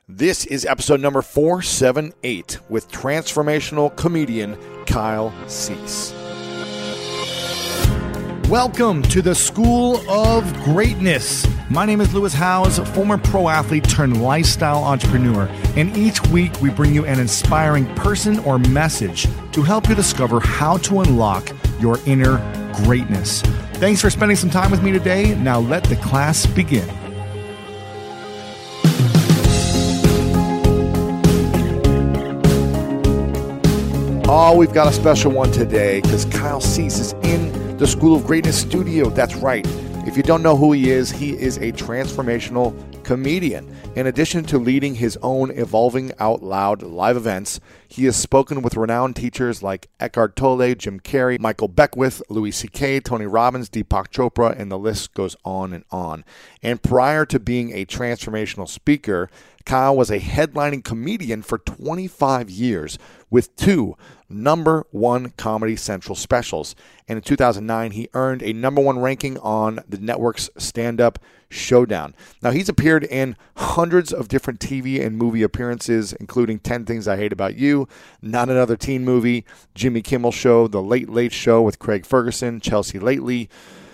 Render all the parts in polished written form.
This is episode number 478 with transformational comedian Kyle Cease. Welcome to the School of Greatness. My name is Lewis Howes, former pro athlete turned lifestyle entrepreneur, and each week we bring you an inspiring person or message to help you discover how to unlock your inner greatness. Thanks for spending some time with me today. Now let the class begin. Oh, we've got a special one today because Kyle Cease is in the School of Greatness studio. That's right. If you don't know who he is a transformational comedian. In addition to leading his own Evolving Out Loud live events, he has spoken with renowned teachers like Eckhart Tolle, Jim Carrey, Michael Beckwith, Louis C.K., Tony Robbins, Deepak Chopra, and the list goes on and on. And prior to being a transformational speaker, Kyle was a headlining comedian for 25 years with two number one Comedy Central specials. And in 2009, he earned a number one ranking on the network's Stand-Up Showdown. Now, he's appeared in hundreds of different TV and movie appearances, including 10 Things I Hate About You, Not Another Teen Movie, Jimmy Kimmel Show, The Late Late Show with Craig Ferguson, Chelsea Lately,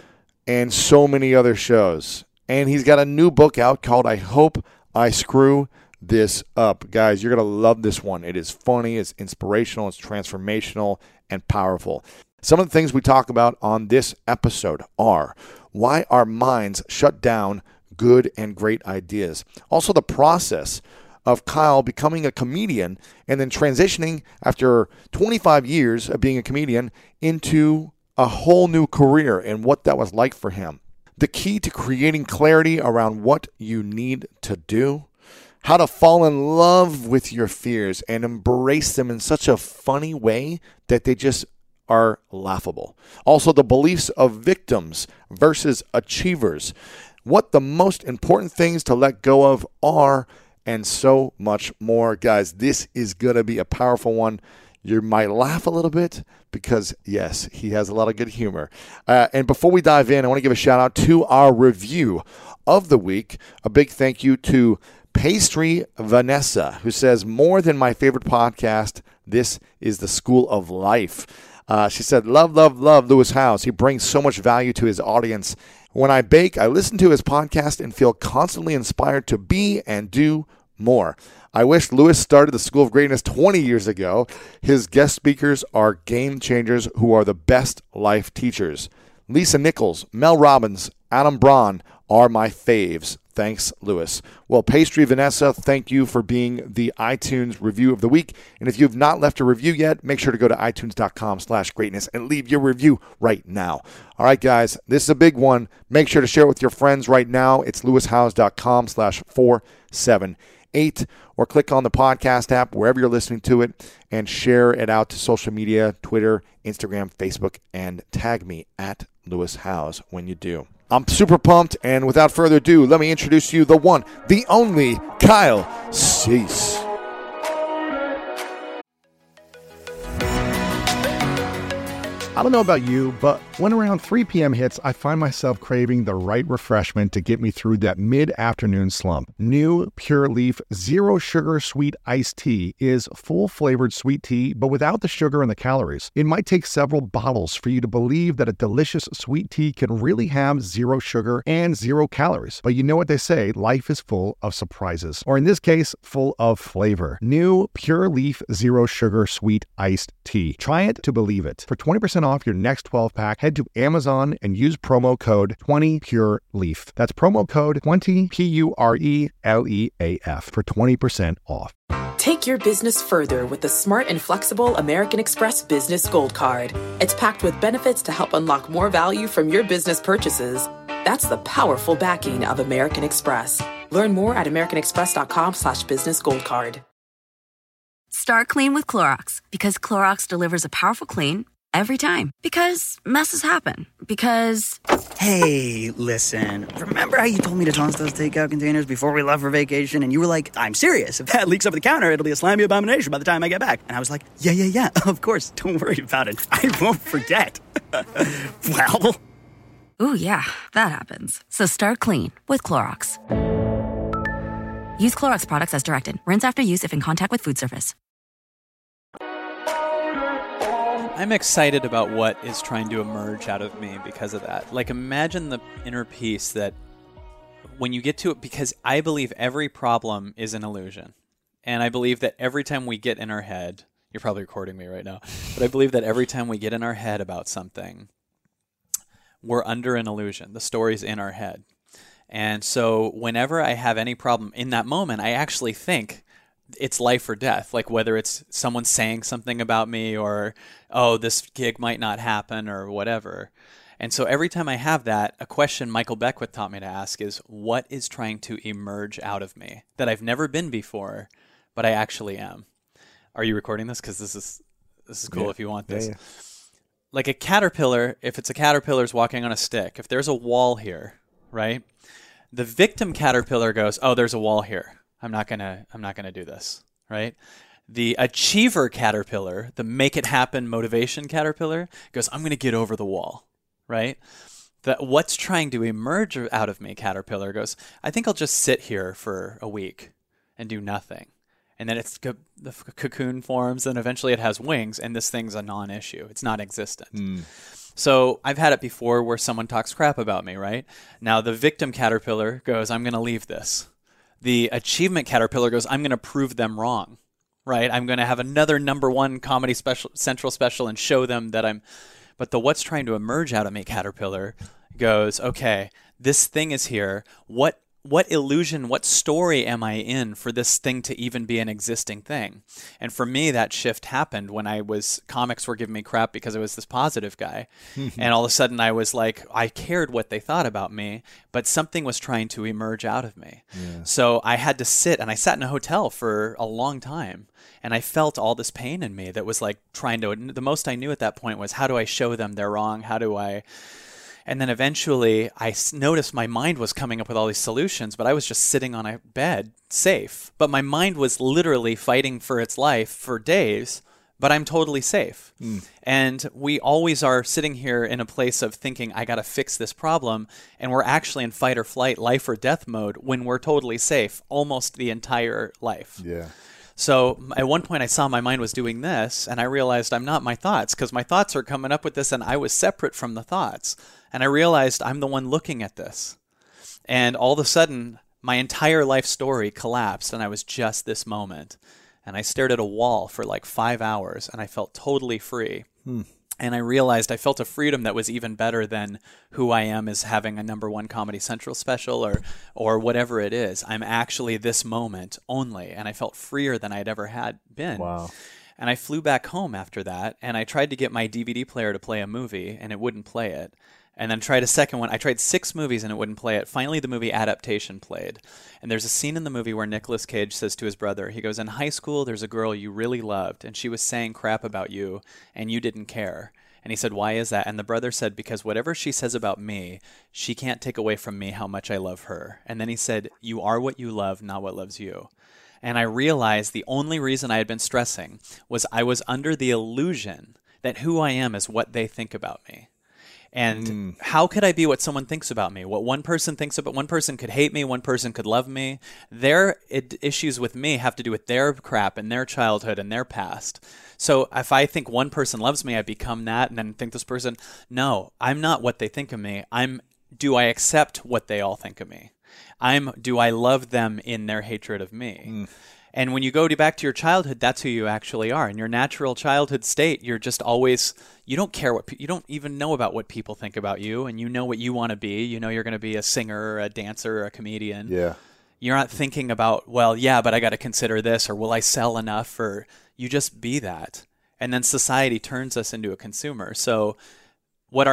and so many other shows. And he's got a new book out called I Hope I Screw This Up. Guys, you're going to love this one. It is funny, it's inspirational, it's transformational, and powerful. Some of the things we talk about on this episode are why our minds shut down good and great ideas. Also, the process of Kyle becoming a comedian and then transitioning after 25 years of being a comedian into a whole new career and what that was like for him. The key to creating clarity around what you need to do. How to fall in love with your fears and embrace them in such a funny way that they just are laughable. Also, the beliefs of victims versus achievers. What the most important things to let go of are, and so much more. Guys, this is going to be a powerful one. You might laugh a little bit because, yes, he has a lot of good humor. And before we dive in, I want to give a shout out to our review of the week. A big thank you to Pastry Vanessa, who says, more than my favorite podcast, this is the School of Life. She said, love Lewis Howes. He brings so much value to his audience. When I bake, I listen to his podcast and feel constantly inspired to be and do more. I wish Lewis started the School of Greatness 20 years ago. His guest speakers are game changers who are the best life teachers. Lisa Nichols, Mel Robbins, Adam Braun are my faves. Thanks, Lewis. Well, Pastry Vanessa, thank you for being the iTunes review of the week. And if you've not left a review yet, make sure to go to itunes.com/greatness and leave your review right now. All right, guys, this is a big one. Make sure to share it with your friends right now. It's lewishowes.com/478, or click on the podcast app wherever you're listening to it and share it out to social media, Twitter, Instagram, Facebook, and tag me at Lewis Howes when you do. I'm super pumped, and without further ado, let me introduce you the one, the only, Kyle Cease. I don't know about you, but when around 3 p.m. hits, I find myself craving the right refreshment to get me through that mid-afternoon slump. New Pure Leaf Zero Sugar Sweet Iced Tea is full-flavored sweet tea, but without the sugar and the calories. It might take several bottles for you to believe that a delicious sweet tea can really have zero sugar and 0 calories. But you know what they say, life is full of surprises. Or in this case, full of flavor. New Pure Leaf Zero Sugar Sweet Iced Tea. Try it to believe it. For 20% off your next 12-pack, head to Amazon and use promo code 20PureLeaf. That's promo code 20PURELEAF for 20% off. Take your business further with the smart and flexible American Express Business Gold Card. It's packed with benefits to help unlock more value from your business purchases. That's the powerful backing of American Express. Learn more at americanexpress.com/businessgoldcard. Start clean with Clorox, because Clorox delivers a powerful clean every time. Because messes happen. Because... Hey, listen. Remember how you told me to toss those takeout containers before we left for vacation? And you were like, I'm serious. If that leaks over the counter, it'll be a slimy abomination by the time I get back. And I was like, yeah, of course. Don't worry about it. I won't forget. Well... Ooh, yeah, that happens. So start clean with Clorox. Use Clorox products as directed. Rinse after use if in contact with food surface. I'm excited about what is trying to emerge out of me because of that. Like, imagine the inner peace that when you get to it, because I believe every problem is an illusion. And I believe that every time we get in our head, you're probably recording me right now, but I believe that every time we get in our head about something, we're under an illusion. The story's in our head. And so whenever I have any problem in that moment, I actually think it's life or death, like whether it's someone saying something about me or, oh, this gig might not happen or whatever. And so every time I have that, a question Michael Beckwith taught me to ask is, what is trying to emerge out of me that I've never been before, but I actually am? Are you recording this? Because this is cool if you want this. Yeah. Like a caterpillar, if it's a caterpillar's walking on a stick, if there's a wall here, right? The victim caterpillar goes, oh, there's a wall here. I'm not gonna do this, right? The achiever caterpillar, the make it happen motivation caterpillar, goes, I'm gonna get over the wall, right? The what's trying to emerge out of me caterpillar goes, I think I'll just sit here for a week and do nothing. And then the cocoon forms, and eventually it has wings, and this thing's a non-issue. It's not existent. So I've had it before where someone talks crap about me, right? Now the victim caterpillar goes, I'm going to leave this. The achievement caterpillar goes, I'm going to prove them wrong, right? I'm going to have another #1 Comedy Central special and show them that I'm... But the what's trying to emerge out of me caterpillar goes, okay, this thing is here. What illusion, what story am I in for this thing to even be an existing thing? And for me, that shift happened when comics were giving me crap because I was this positive guy. And all of a sudden I was like, I cared what they thought about me, but something was trying to emerge out of me. Yeah. So I had to sit, and I sat in a hotel for a long time. And I felt all this pain in me that was like the most I knew at that point was, how do I show them they're wrong? And then eventually I noticed my mind was coming up with all these solutions, but I was just sitting on a bed, safe. But my mind was literally fighting for its life for days, but I'm totally safe. And we always are sitting here in a place of thinking, I got to fix this problem. And we're actually in fight or flight, life or death mode when we're totally safe almost the entire life. Yeah. So at one point I saw my mind was doing this, and I realized I'm not my thoughts, because my thoughts are coming up with this and I was separate from the thoughts. And I realized I'm the one looking at this. And all of a sudden, my entire life story collapsed, and I was just this moment. And I stared at a wall for like 5 hours, and I felt totally free. And I realized I felt a freedom that was even better than who I am as having a #1 Comedy Central special or whatever it is. I'm actually this moment only, and I felt freer than I'd ever had been. Wow. And I flew back home after that, and I tried to get my DVD player to play a movie, and it wouldn't play it. And then tried a second one. I tried 6 movies and it wouldn't play it. Finally, the movie Adaptation played. And there's a scene in the movie where Nicolas Cage says to his brother, he goes, in high school, there's a girl you really loved, and she was saying crap about you, and you didn't care. And he said, why is that? And the brother said, because whatever she says about me, she can't take away from me how much I love her. And then he said, you are what you love, not what loves you. And I realized the only reason I had been stressing was I was under the illusion that who I am is what they think about me. And how could I be what someone thinks about me? What one person thinks about, one person could hate me, one person could love me. Their issues with me have to do with their crap and their childhood and their past. So if I think one person loves me, I become that, and then think this person, no, I'm not what they think of me. Do I accept what they all think of me? Do I love them in their hatred of me? And when you go back to your childhood, that's who you actually are. In your natural childhood state, you're just always, you don't care you don't even know about what people think about you, and you know what you want to be. You know you're going to be a singer or a dancer or a comedian. Yeah. You're not thinking about, well, yeah, but I got to consider this, or will I sell enough, or you just be that. And then society turns us into a consumer. So when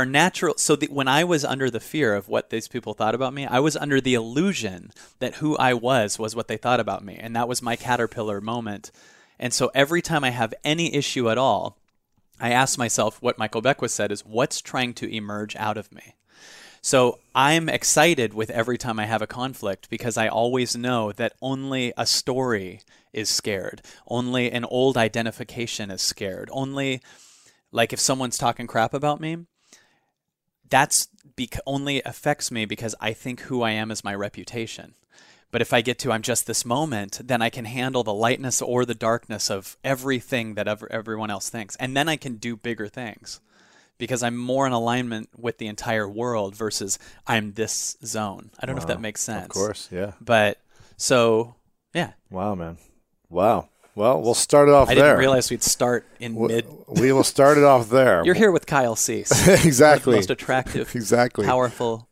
I was under the fear of what these people thought about me, I was under the illusion that who I was what they thought about me. And that was my caterpillar moment. And so every time I have any issue at all, I ask myself what Michael Beckwith said is, what's trying to emerge out of me? So I'm excited with every time I have a conflict, because I always know that only a story is scared. Only an old identification is scared. Only, like, if someone's talking crap about me, that's only affects me because I think who I am is my reputation. But if I get to I'm just this moment, then I can handle the lightness or the darkness of everything that everyone else thinks. And then I can do bigger things because I'm more in alignment with the entire world versus I'm this zone. I don't know if that makes sense. Of course, yeah. But so, yeah. Wow, man. Wow. Well, we'll start it off I there. didn't realize we'd start in mid. We will start it off there. You're here with Kyle Cease. Exactly. The most attractive, Exactly. powerful.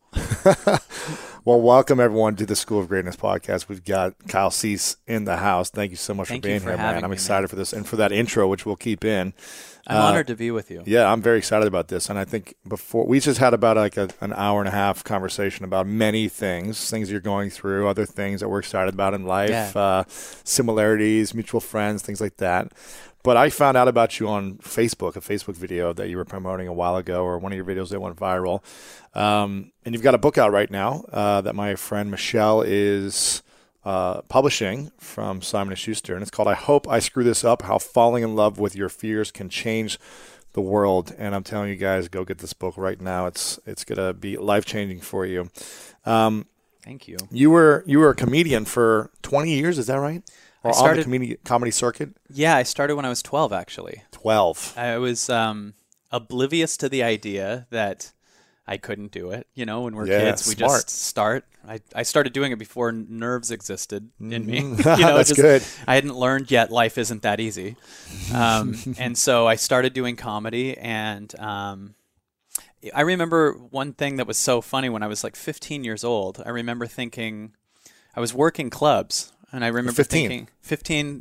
Well, welcome everyone to the School of Greatness podcast. We've got Kyle Cease in the house. Thank you so much for being here, man. I'm excited for this and for that intro, which we'll keep in. I'm honored to be with you. Yeah, I'm very excited about this. And I think before we just had about like an hour and a half conversation about many things you're going through, other things that we're excited about in life, similarities, mutual friends, things like that. But I found out about you on Facebook, a Facebook video that you were promoting a while ago, or one of your videos that went viral. And you've got a book out right now that my friend Michelle is publishing from Simon & Schuster, and it's called I Hope I Screw This Up, How Falling in Love with Your Fears Can Change the World. And I'm telling you guys, go get this book right now. It's going to be life-changing for you. Thank you. You were a comedian for 20 years, is that right? Or on the comedy circuit? Yeah, I started when I was 12, actually. 12. I was oblivious to the idea that I couldn't do it. You know, when we're kids, we just start. I started doing it before nerves existed in me. You know, That's good. I hadn't learned yet life isn't that easy. And so I started doing comedy. And I remember one thing that was so funny when I was like 15 years old. I remember thinking I was working clubs. And I remember thinking 15,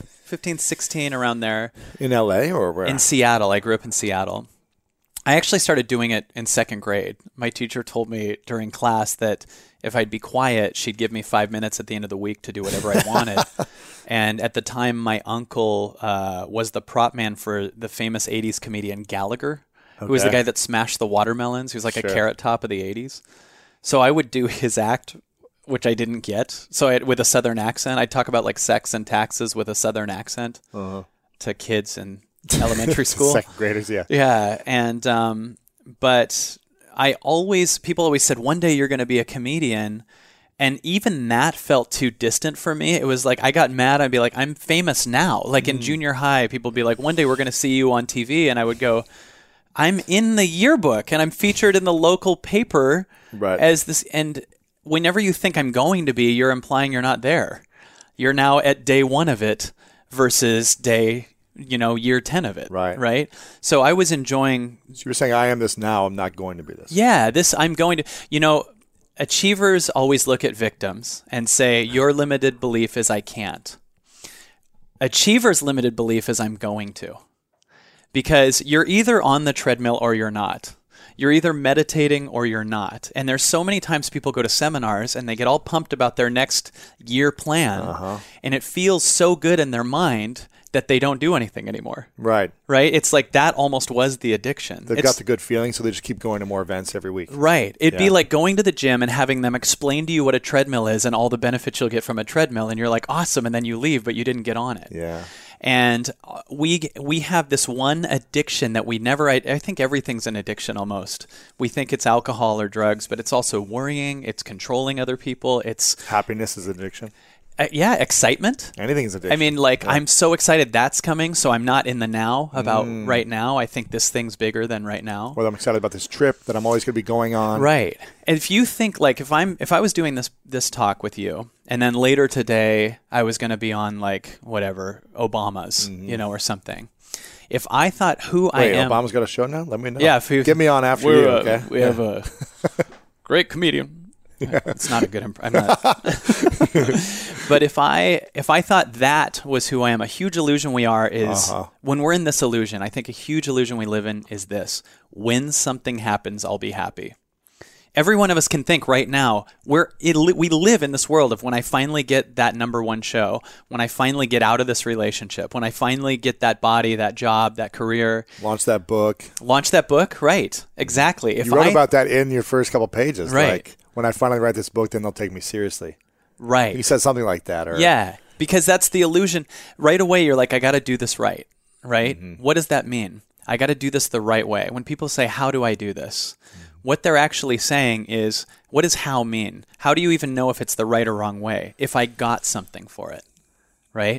16, around there. In LA or where? In Seattle. I grew up in Seattle. I actually started doing it in second grade. My teacher told me during class that if I'd be quiet, she'd give me 5 minutes at the end of the week to do whatever I wanted. And at the time, my uncle was the prop man for the famous 80s comedian Gallagher, who was the guy that smashed the watermelons. He was like a Carrot Top of the 80s. So I would do his act, which I didn't get. So with a Southern accent, I'd talk about like sex and taxes with a Southern accent to kids in elementary school. Second graders, yeah. Yeah. And, but people always said, one day you're going to be a comedian. And even that felt too distant for me. It was like, I got mad. I'd be like, I'm famous now. Like in junior high, people would be like, one day we're going to see you on TV. And I would go, I'm in the yearbook and I'm featured in the local paper as this. And whenever you think I'm going to be, you're implying you're not there. You're now at day one of it versus day, year 10 of it. Right. So I was enjoying. So you were saying, I am this now. I'm not going to be this. Yeah, I'm going to, achievers always look at victims and say, your limited belief is I can't. Achievers' limited belief is I'm going to. Because you're either on the treadmill or you're not. You're either meditating or you're not. And there's so many times people go to seminars and they get all pumped about their next year plan. And it feels so good in their mind that they don't do anything anymore. Right? It's like that almost was the addiction. They've got the good feeling, so they just keep going to more events every week. Right. It'd be like going to the gym and having them explain to you what a treadmill is and all the benefits you'll get from a treadmill. And you're like, awesome. And then you leave, but you didn't get on it. Yeah. And we have this one addiction that we never, I think everything's an addiction almost. We think it's alcohol or drugs, but it's also worrying. It's controlling other people. It's happiness is addiction. Excitement. Anything is addiction. I mean, I'm so excited that's coming, so I'm not in the now about right now. I think this thing's bigger than right now. Well, I'm excited about this trip that I'm always going to be going on. Right. And if you think, like, if I was doing this talk with you, and then later today I was going to be on, like, whatever, Obama's, or something. If I thought I am... Obama's got a show now? Let me know. Yeah. Get me on after you, okay? We have a great comedian. It's not a good I'm not. But if I thought that was who I am, a huge illusion we are is when we're in this illusion, I think a huge illusion we live in is this: when something happens, I'll be happy. Every one of us can think right now, we live in this world of when I finally get that #1 show, when I finally get out of this relationship, when I finally get that body, that job, that career. Launch that book, right. Exactly. You wrote about that in your first couple pages. Right. Like, when I finally write this book, then they'll take me seriously. Right. You said something like that. Or... Yeah, because that's the illusion. Right away, you're like, I got to do this right. What does that mean? I got to do this the right way. When people say, how do I do this? what they're actually saying is, what does how mean? How do you even know if it's the right or wrong way? If I got something for it, right?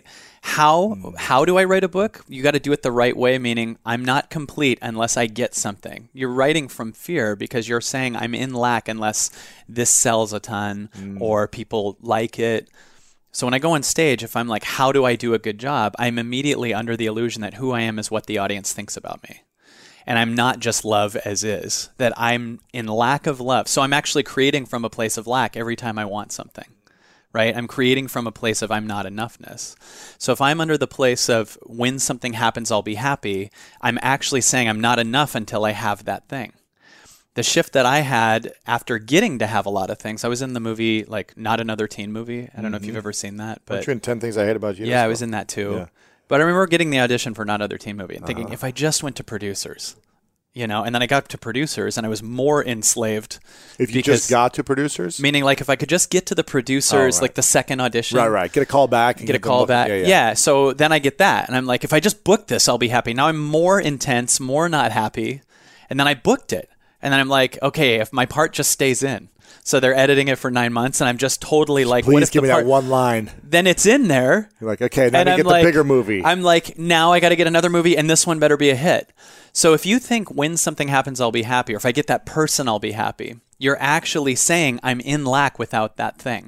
How do I write a book? You got to do it the right way, meaning I'm not complete unless I get something. You're writing from fear because you're saying I'm in lack unless this sells a ton or people like it. So when I go on stage, if I'm like, how do I do a good job? I'm immediately under the illusion that who I am is what the audience thinks about me. And I'm not just love as is, that I'm in lack of love. So I'm actually creating from a place of lack every time I want something. Right? I'm creating from a place of I'm not enoughness. So if I'm under the place of when something happens, I'll be happy, I'm actually saying I'm not enough until I have that thing. The shift that I had after getting to have a lot of things, I was in the movie, like Not Another Teen Movie. I don't know if you've ever seen that. But Aren't you in 10 Things I Hate About You? Yeah, I was in that too. Yeah. But I remember getting the audition for Not Another Teen Movie and thinking, if I just went to producers, and then I got to producers and I was more enslaved. If you just got to producers? Meaning like if I could just get to the producers, like the second audition. Right. Get a call back. Get a call back. Yeah. So then I get that. And I'm like, if I just book this, I'll be happy. Now I'm more intense, more not happy. And then I booked it. And then I'm like, okay, if my part just stays in. So they're editing it for 9 months and I'm just totally like, please what if give me that one line. Then it's in there. You're like, okay, now I get the bigger movie. I'm like, now I got to get another movie and this one better be a hit. So if you think when something happens, I'll be happy, or if I get that person, I'll be happy, you're actually saying I'm in lack without that thing.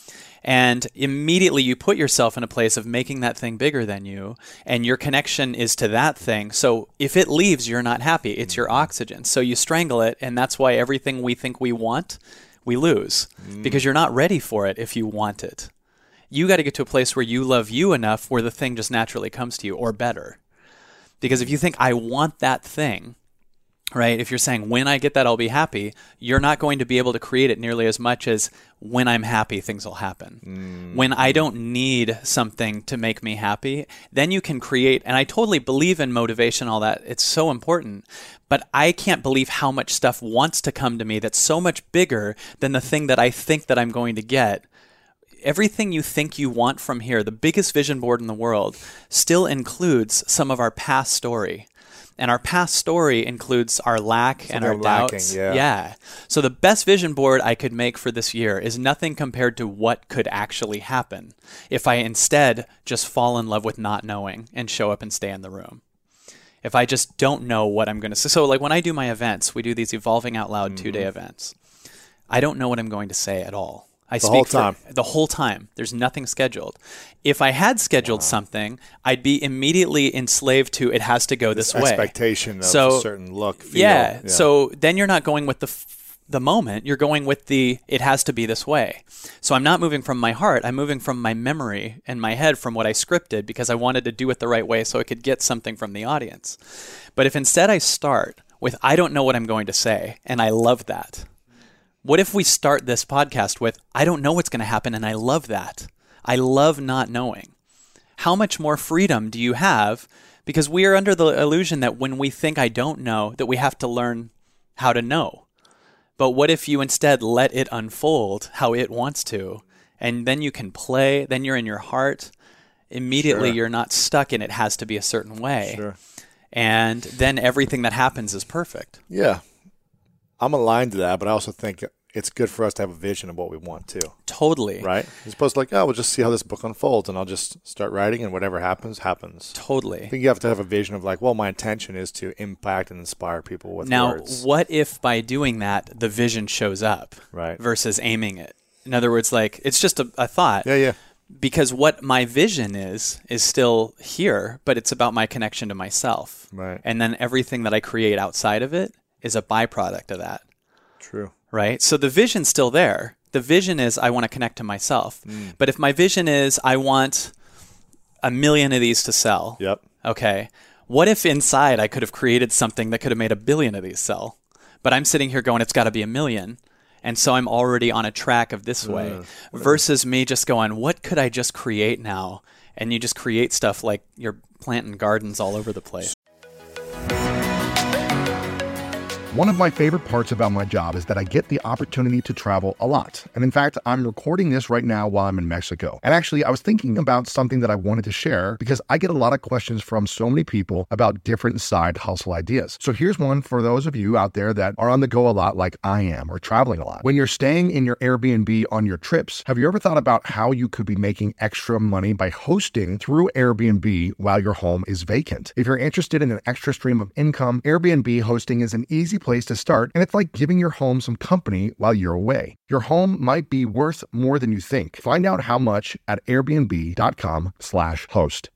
And immediately you put yourself in a place of making that thing bigger than you, and your connection is to that thing. So if it leaves, you're not happy. It's your oxygen. So you strangle it, and that's why everything we think we want, we lose. Because you're not ready for it if you want it. You got to get to a place where you love you enough where the thing just naturally comes to you, or better. Because if you think, I want that thing, right? If you're saying, when I get that, I'll be happy, you're not going to be able to create it nearly as much as when I'm happy, things will happen. When I don't need something to make me happy, then you can create. And I totally believe in motivation, all that. It's so important. But I can't believe how much stuff wants to come to me that's so much bigger than the thing that I think that I'm going to get. Everything you think you want from here, the biggest vision board in the world, still includes some of our past story. And our past story includes our lack and our doubts. Yeah. So the best vision board I could make for this year is nothing compared to what could actually happen if I instead just fall in love with not knowing and show up and stay in the room. If I just don't know what I'm going to say. So like when I do my events, we do these Evolving Out Loud 2-day events. I don't know what I'm going to say at all. I speak the whole time. There's nothing scheduled. If I had scheduled something, I'd be immediately enslaved to it has to go this way. Expectation of a certain look, feel. Yeah. So then you're not going with the moment. You're going with it has to be this way. So I'm not moving from my heart. I'm moving from my memory and my head from what I scripted because I wanted to do it the right way so I could get something from the audience. But if instead I start with, I don't know what I'm going to say, and I love that. What if we start this podcast with, I don't know what's going to happen, and I love that. I love not knowing. How much more freedom do you have? Because we are under the illusion that when we think I don't know, that we have to learn how to know. But what if you instead let it unfold how it wants to, and then you can play, then you're in your heart. Immediately you're not stuck in it has to be a certain way. Sure. And then everything that happens is perfect. Yeah. I'm aligned to that, but I also think it's good for us to have a vision of what we want to. Totally. Right? As opposed to like, we'll just see how this book unfolds and I'll just start writing and whatever happens, happens. Totally. I think you have to have a vision of like, well, my intention is to impact and inspire people with words. Now, what if by doing that, the vision shows up versus aiming it? In other words, like, it's just a thought. Yeah. Because what my vision is still here, but it's about my connection to myself. Right. And then everything that I create outside of it is a byproduct of that. True. Right? So the vision's still there. The vision is I want to connect to myself. But if my vision is I want 1 million of these to sell. Yep. Okay. What if inside I could have created something that could have made 1 billion of these sell? But I'm sitting here going, it's got to be 1 million. And so I'm already on a track of this way versus me just going, what could I just create now? And you just create stuff like you're planting gardens all over the place. One of my favorite parts about my job is that I get the opportunity to travel a lot. And in fact, I'm recording this right now while I'm in Mexico. And actually, I was thinking about something that I wanted to share because I get a lot of questions from so many people about different side hustle ideas. So here's one for those of you out there that are on the go a lot like I am or traveling a lot. When you're staying in your Airbnb on your trips, have you ever thought about how you could be making extra money by hosting through Airbnb while your home is vacant? If you're interested in an extra stream of income, Airbnb hosting is an easy place to start, and it's like giving your home some company while you're away. Your home might be worth more than you think. Find out how much at airbnb.com/host.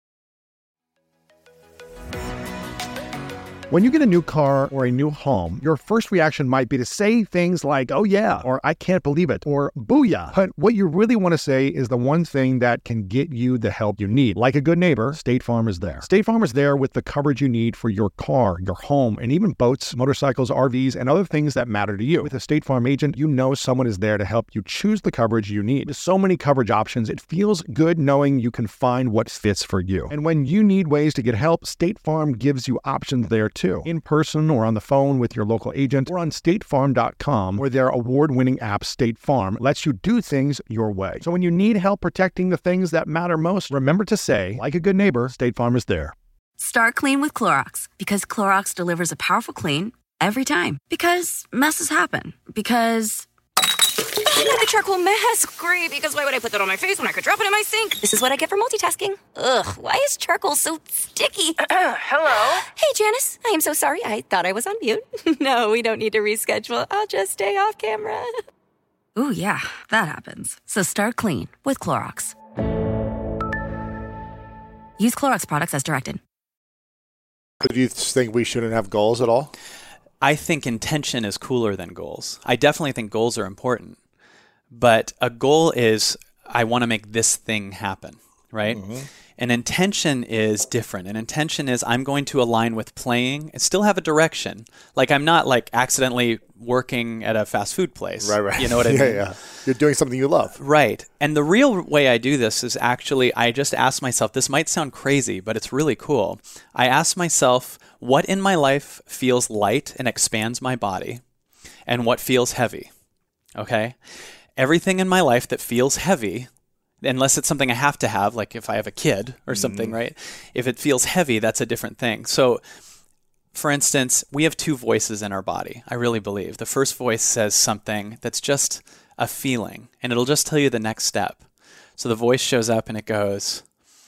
When you get a new car or a new home, your first reaction might be to say things like, oh yeah, or I can't believe it, or booyah. But what you really want to say is the one thing that can get you the help you need. Like a good neighbor, State Farm is there. State Farm is there with the coverage you need for your car, your home, and even boats, motorcycles, RVs, and other things that matter to you. With a State Farm agent, you know someone is there to help you choose the coverage you need. With so many coverage options, it feels good knowing you can find what fits for you. And when you need ways to get help, State Farm gives you options there too. In person or on the phone with your local agent or on statefarm.com, where their award-winning app State Farm lets you do things your way. So when you need help protecting the things that matter most, remember to say, like a good neighbor, State Farm is there. Start clean with Clorox because Clorox delivers a powerful clean every time. Because messes happen. Because I got the charcoal mask. Great, because why would I put that on my face when I could drop it in my sink? This is what I get for multitasking. Ugh, why is charcoal so sticky? Hello? Hey, Janice. I am so sorry. I thought I was on mute. No, we don't need to reschedule. I'll just stay off camera. Ooh, yeah, that happens. So start clean with Clorox. Use Clorox products as directed. Do you think we shouldn't have goals at all? I think intention is cooler than goals. I definitely think goals are important. But a goal is, I want to make this thing happen, right? Mm-hmm. An intention is different. An intention is, I'm going to align with playing and still have a direction. Like, I'm not like accidentally working at a fast food place. Right. You know what I mean? Yeah. You're doing something you love. Right. And the real way I do this is actually, I just ask myself, this might sound crazy, but it's really cool. I ask myself, what in my life feels light and expands my body, and what feels heavy? Okay? Everything in my life that feels heavy, unless it's something I have to have, like if I have a kid or something, right? If it feels heavy, that's a different thing. So, for instance, we have two voices in our body, I really believe. The first voice says something that's just a feeling, and it'll just tell you the next step. So the voice shows up and it goes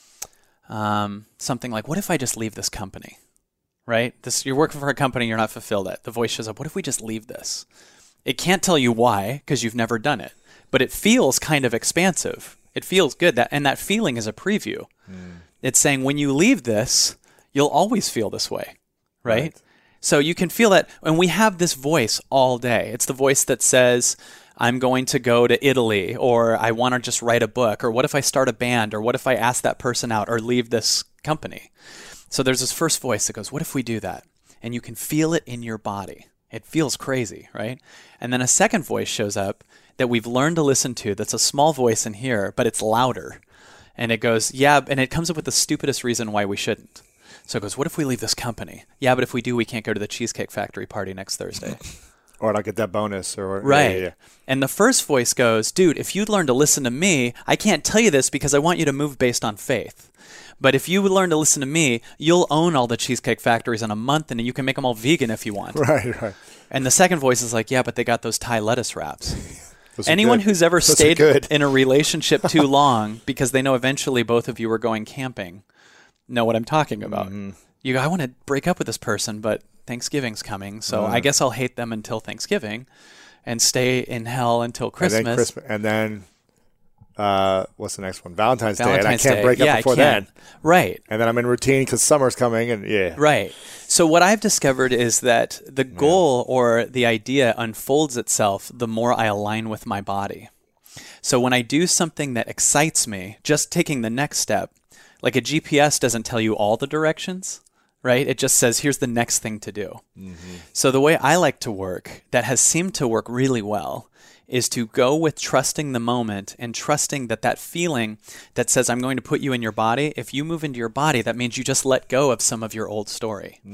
something like, what if I just leave this company? Right? You're working for a company, you're not fulfilled at. The voice shows up, what if we just leave this? It can't tell you why, because you've never done it. But it feels kind of expansive. It feels good. And that feeling is a preview. It's saying, when you leave this, you'll always feel this way. Right? So you can feel that. And we have this voice all day. It's the voice that says, I'm going to go to Italy, or I want to just write a book, or what if I start a band, or what if I ask that person out, or leave this company? So there's this first voice that goes, what if we do that? And you can feel it in your body. It feels crazy, right? And then a second voice shows up that we've learned to listen to, that's a small voice in here, but it's louder. And it goes, yeah, and it comes up with the stupidest reason why we shouldn't. So it goes, what if we leave this company? Yeah, but if we do, we can't go to the Cheesecake Factory party next Thursday. Or not get that bonus. Right. Yeah. And the first voice goes, dude, if you'd learn to listen to me, I can't tell you this because I want you to move based on faith. But if you would learn to listen to me, you'll own all the Cheesecake Factories in a month, and you can make them all vegan if you want. Right. And the second voice is like, yeah, but they got those Thai lettuce wraps. Anyone who's ever stayed in a relationship too long because they know eventually both of you are going camping know what I'm talking about. Mm-hmm. You go, I want to break up with this person, but Thanksgiving's coming, so I guess I'll hate them until Thanksgiving and stay in hell until Christmas. And then what's the next one? Valentine's Day. And I can't break up before then. Right. And then I'm in routine because summer's coming. And Right. So what I've discovered is that the goal or the idea unfolds itself the more I align with my body. So when I do something that excites me, just taking the next step, like a GPS doesn't tell you all the directions, right? It just says, here's the next thing to do. Mm-hmm. So the way I like to work, that has seemed to work really well, is to go with trusting the moment and trusting that feeling that says, I'm going to put you in your body. If you move into your body, that means you just let go of some of your old story.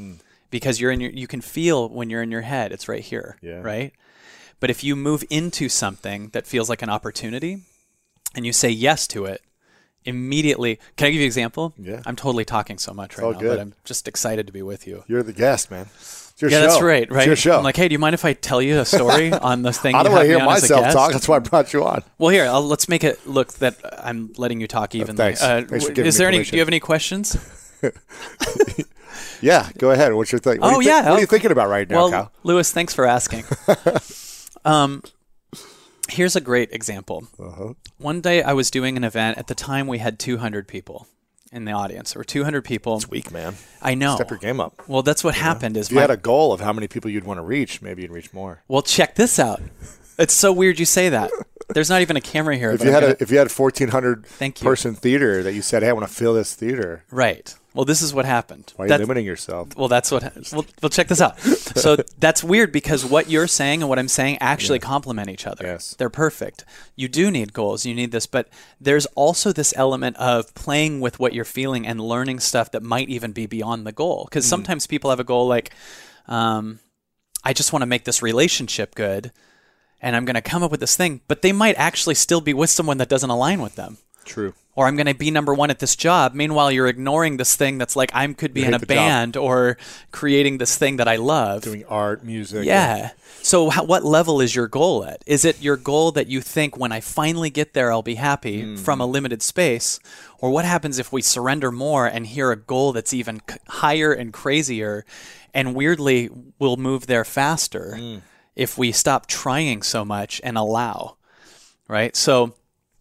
because you can feel when you're in your head, it's right here, right? But if you move into something that feels like an opportunity and you say yes to it, immediately, can I give you an example? Yeah. I'm totally talking so much right now, good. but I'm just excited to be with you. You're the guest, man. It's your show. That's right. It's your show. I'm like, hey, do you mind if I tell you a story on the thing? I don't want to hear myself guest? talk. That's why I brought you on. Well, here, let's make it look that I'm letting you talk evenly. Thanks. Thanks for giving is there me any? Do you have any questions? Yeah, go ahead. What's your thing? What are you thinking about right now, well, Kyle? Lewis, thanks for asking. Here's a great example. One day I was doing an event. At the time, we had 200 people in the audience. There were 200 people. It's weak, man. I know. Step your game up. Well, that's what happened. Is if you had a goal of how many people you'd want to reach, maybe you'd reach more. Well, check this out. It's so weird you say that. There's not even a camera here. If you had a 1,400 person theater that you said, hey, I want to fill this theater. Right. Well, this is what happened. Why are you limiting yourself? Well, that's what. Well, check this out. So that's weird because what you're saying and what I'm saying actually complement each other. Yes. They're perfect. You do need goals. You need this. But there's also this element of playing with what you're feeling and learning stuff that might even be beyond the goal. Because sometimes people have a goal like, I just want to make this relationship good and I'm going to come up with this thing. But they might actually still be with someone that doesn't align with them. True. Or I'm going to be number one at this job. Meanwhile, you're ignoring this thing that's like I could be in a band or creating this thing that I love. Doing art, music. Yeah. So what level is your goal at? Is it your goal that you think when I finally get there, I'll be happy from a limited space? Or what happens if we surrender more and hear a goal that's even higher and crazier and weirdly we'll move there faster if we stop trying so much and allow, right? So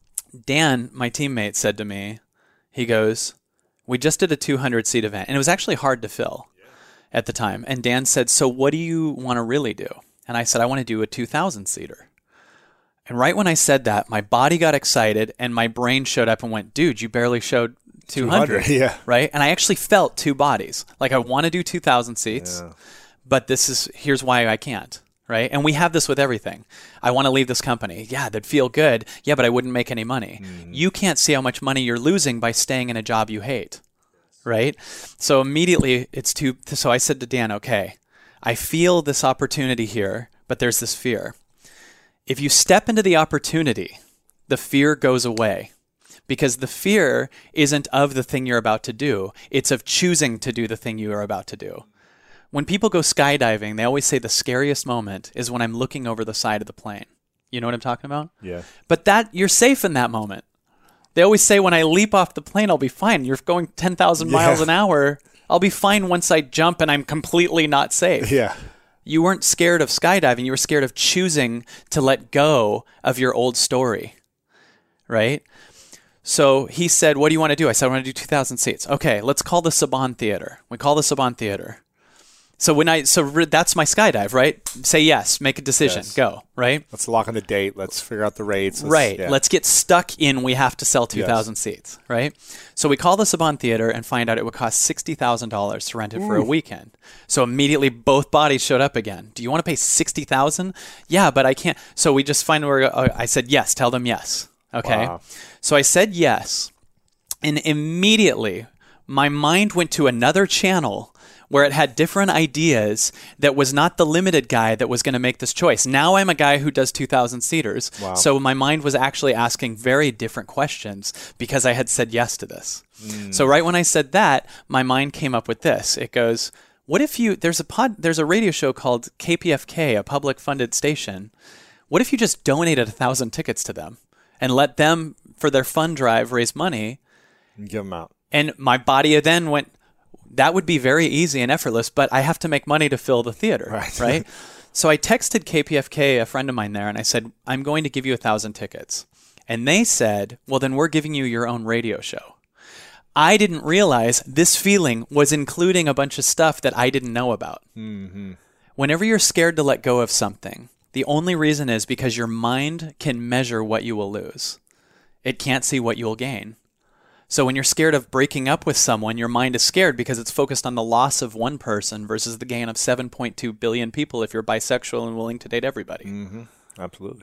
Dan, my teammate, said to me, he goes, we just did a 200-seat event, and it was actually hard to fill at the time. And Dan said, so what do you want to really do? And I said, I want to do a 2,000-seater. And right when I said that, my body got excited, and my brain showed up and went, dude, you barely showed 200. Yeah. Right? And I actually felt two bodies. Like, I want to do 2,000 seats, but here's why I can't. Right? And we have this with everything. I want to leave this company. Yeah, that'd feel good. Yeah, but I wouldn't make any money. You can't see how much money you're losing by staying in a job you hate. Right? So immediately so I said to Dan, okay, I feel this opportunity here, but there's this fear. If you step into the opportunity, the fear goes away. Because the fear isn't of the thing you're about to do. It's of choosing to do the thing you are about to do. When people go skydiving, they always say the scariest moment is when I'm looking over the side of the plane. You know what I'm talking about? Yeah. But you're safe in that moment. They always say when I leap off the plane, I'll be fine. You're going 10,000 miles an hour. I'll be fine once I jump and I'm completely not safe. Yeah. You weren't scared of skydiving. You were scared of choosing to let go of your old story. Right? So he said, what do you want to do? I said, I want to do 2,000 seats. Okay, let's call the Saban Theater. We call the Saban Theater. So that's my skydive, right? Say yes, make a decision, go, right? Let's lock on the date. Let's figure out the rates. Let's get stuck in we have to sell 2,000 seats, right? So we call the Saban Theater and find out it would cost $60,000 to rent it for a weekend. So immediately both bodies showed up again. Do you want to pay $60,000? Yeah, but I can't. So we just find where I said yes, tell them yes. Okay. Wow. So I said yes, and immediately my mind went to another channel where it had different ideas that was not the limited guy that was going to make this choice. Now I'm a guy who does 2,000 seaters. Wow. So my mind was actually asking very different questions because I had said yes to this. So right when I said that, my mind came up with this. It goes, what if there's a radio show called KPFK, a public funded station. What if you just donated 1,000 tickets to them and let them, for their fund drive, raise money? And give them out. And my body then went, that would be very easy and effortless, but I have to make money to fill the theater, right? So I texted KPFK, a friend of mine there, and I said, I'm going to give you 1,000 tickets. And they said, well, then we're giving you your own radio show. I didn't realize this feeling was including a bunch of stuff that I didn't know about. Whenever you're scared to let go of something, the only reason is because your mind can measure what you will lose. It can't see what you'll gain. So when you're scared of breaking up with someone, your mind is scared because it's focused on the loss of one person versus the gain of 7.2 billion people if you're bisexual and willing to date everybody. Absolutely.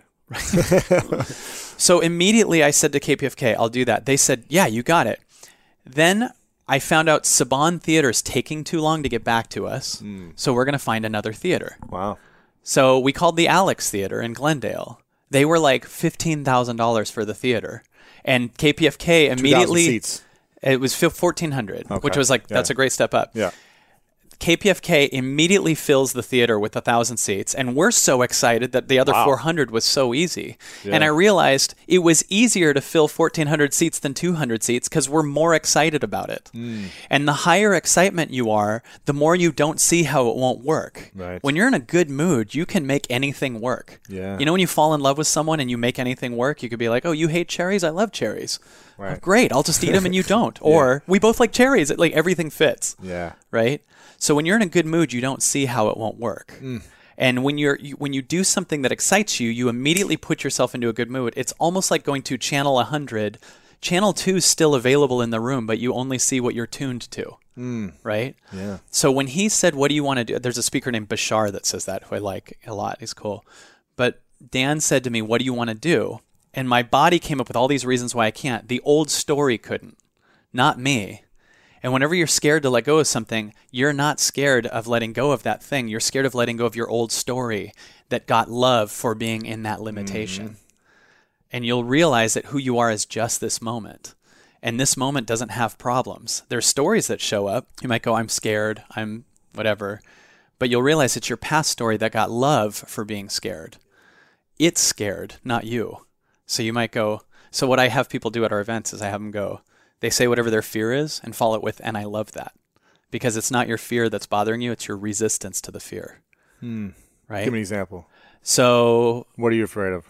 So immediately I said to KPFK, I'll do that. They said, yeah, you got it. Then I found out Saban Theater is taking too long to get back to us, so we're going to find another theater. Wow. So we called the Alex Theater in Glendale. They were like $15,000 for the theater. And KPFK immediately... 2,000 seats. It was 1,400, which was like, that's a great step up. Yeah. KPFK immediately fills the theater with 1,000 seats, and we're so excited that the other 400 was so easy. Yeah. And I realized it was easier to fill 1,400 seats than 200 seats because we're more excited about it. And the higher excitement you are, the more you don't see how it won't work. Right. When you're in a good mood, you can make anything work. Yeah. You know when you fall in love with someone and you make anything work, you could be like, oh, you hate cherries? I love cherries. Right. Oh, great, I'll just eat them and you don't. Or we both like cherries. Like everything fits. Yeah. Right? So when you're in a good mood, you don't see how it won't work. And when you do something that excites you, you immediately put yourself into a good mood. It's almost like going to channel 100. Channel 2 is still available in the room, but you only see what you're tuned to. Right? Yeah. So when he said, what do you want to do? There's a speaker named Bashar that says that, who I like a lot. He's cool. But Dan said to me, what do you want to do? And my body came up with all these reasons why I can't. The old story couldn't, not me. And whenever you're scared to let go of something, you're not scared of letting go of that thing. You're scared of letting go of your old story that got love for being in that limitation. And you'll realize that who you are is just this moment. And this moment doesn't have problems. There's stories that show up. You might go, I'm scared, I'm whatever. But you'll realize it's your past story that got love for being scared. It's scared, not you. So you might go, so what I have people do at our events is I have them go, they say whatever their fear is and follow it with, and I love that. Because it's not your fear that's bothering you, it's your resistance to the fear. Right? Give me an example. So... What are you afraid of?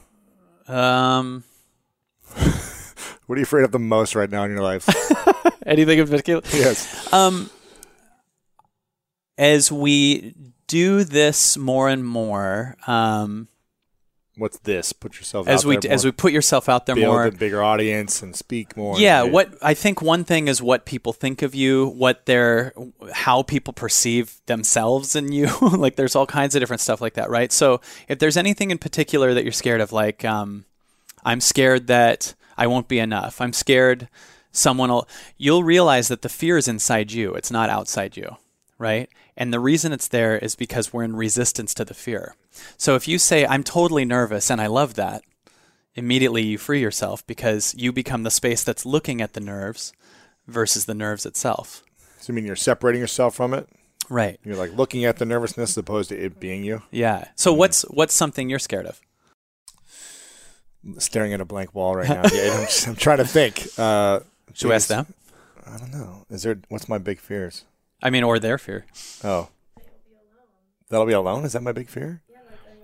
What are you afraid of the most right now in your life? Anything in particular? Yes. As we do this more and more... What's this? Put yourself out there more. As we put yourself out there more. Build a bigger audience and speak more. Yeah, what I think one thing is what people think of you, how people perceive themselves in you. Like there's all kinds of different stuff like that, right? So if there's anything in particular that you're scared of, like I'm scared that I won't be enough. I'm scared you'll realize that the fear is inside you. It's not outside you, right? And the reason it's there is because we're in resistance to the fear. So if you say, I'm totally nervous and I love that, immediately you free yourself because you become the space that's looking at the nerves versus the nerves itself. So you mean you're separating yourself from it? Right. You're like looking at the nervousness as opposed to it being you? Yeah. So what's something you're scared of? Staring at a blank wall right now. Yeah, I'm trying to think. Should we ask them? I don't know. What's my big fears? I mean, or their fear. Oh. That'll be alone? Is that my big fear? Yeah,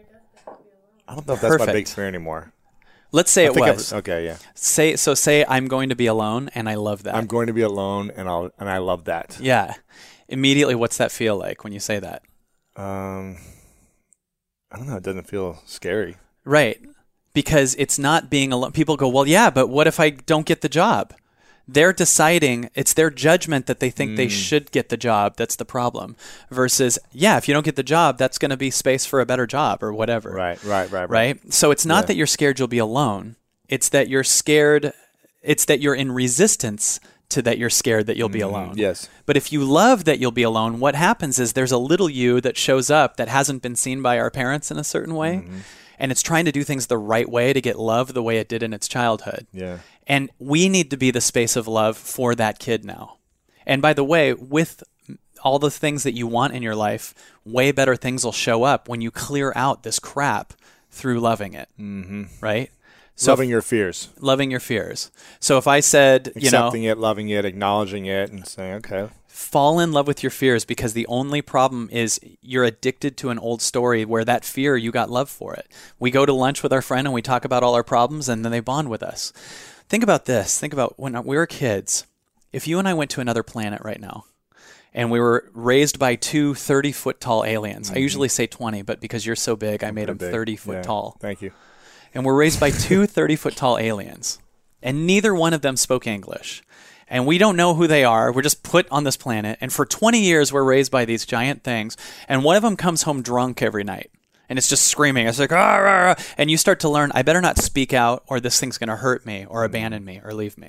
I don't know if that's Perfect. my big fear anymore. Let's say it was. Okay, yeah. Say I'm going to be alone and I love that. I'm going to be alone and I love that. Yeah. Immediately, what's that feel like when you say that? I don't know. It doesn't feel scary. Right. Because it's not being alone. People go, well, yeah, but what if I don't get the job? They're deciding, it's their judgment that they think they should get the job that's the problem. Versus, yeah, if you don't get the job, that's going to be space for a better job or whatever. Right? So it's not that you're scared you'll be alone. It's that you're scared, it's that you're in resistance to that you're scared that you'll be alone. Yes. But if you love that you'll be alone, what happens is there's a little you that shows up that hasn't been seen by our parents in a certain way. And it's trying to do things the right way to get love the way it did in its childhood. Yeah. And we need to be the space of love for that kid now. And by the way, with all the things that you want in your life, way better things will show up when you clear out this crap through loving it. Right? So loving your fears. Loving your fears. So if I said, accepting it, loving it, acknowledging it, and saying, okay. Fall in love with your fears, because the only problem is you're addicted to an old story where that fear, you got love for it. We go to lunch with our friend and we talk about all our problems and then they bond with us. Think about this. Think about when we were kids. If you and I went to another planet right now and we were raised by two 30-foot tall aliens. I usually say 20, but because you're so big, I made them 30-foot tall. Thank you. And we're raised by two 30-foot tall aliens. And neither one of them spoke English. And we don't know who they are. We're just put on this planet. And for 20 years, we're raised by these giant things. And one of them comes home drunk every night. And it's just screaming. It's like, rah, rah, rah. And you start to learn, I better not speak out or this thing's going to hurt me or abandon me or leave me.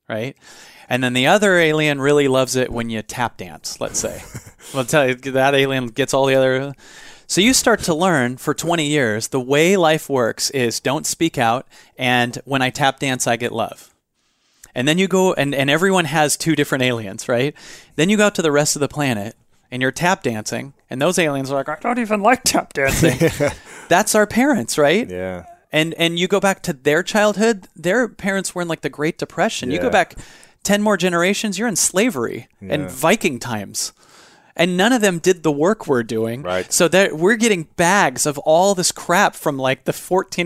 right? And then the other alien really loves it when you tap dance, let's say. I'll tell you, that alien gets all the other. So you start to learn for 20 years, the way life works is don't speak out, and when I tap dance, I get love. And then you go, and everyone has two different aliens, right? Then you go out to the rest of the planet, and you're tap dancing, and those aliens are like, I don't even like tap dancing. That's our parents, right? Yeah. And you go back to their childhood, their parents were in like the Great Depression. You go back 10 more generations, you're in slavery and Viking times. And none of them did the work we're doing. Right. So that we're getting bags of all this crap from like the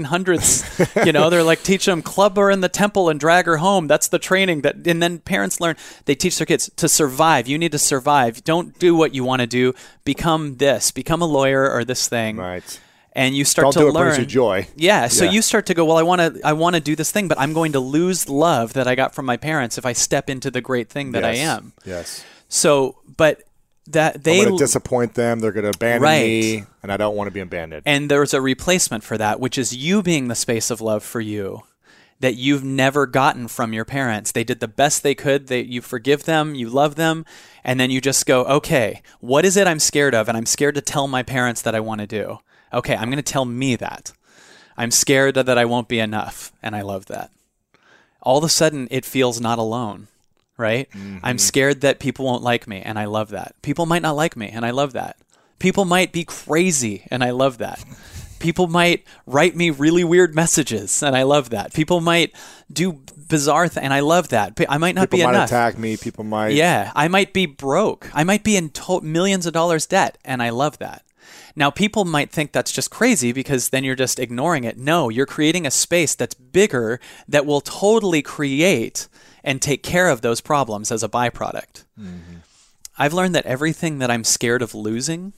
1400s. You know, they're like teaching them club her in the temple and drag her home. That's the training that, and then parents learn, they teach their kids to survive. You need to survive. Don't do what you want to do. Become this, become a lawyer or this thing. Right. And you start Don't to do learn. What brings you joy. Yeah. So you start to go, well, I want to do this thing, but I'm going to lose love that I got from my parents if I step into the great thing that I am. Yes. So, but that they I'm going to disappoint them. They're going to abandon me, and I don't want to be abandoned. And there's a replacement for that, which is you being the space of love for you that you've never gotten from your parents. They did the best they could. You forgive them, you love them, and then you just go, okay, what is it I'm scared of? And I'm scared to tell my parents that I want to do. Okay, I'm going to tell me that. I'm scared that I won't be enough, and I love that. All of a sudden, it feels not alone. Right? Mm-hmm. I'm scared that people won't like me, and I love that. People might not like me, and I love that. People might be crazy, and I love that. People might write me really weird messages, and I love that. People might do bizarre things, and I love that. I might not be enough. People might attack me. People might... Yeah, I might be broke. I might be in millions of dollars debt, and I love that. Now, people might think that's just crazy because then you're just ignoring it. No, you're creating a space that's bigger that will totally create and take care of those problems as a byproduct. Mm-hmm. I've learned that everything that I'm scared of losing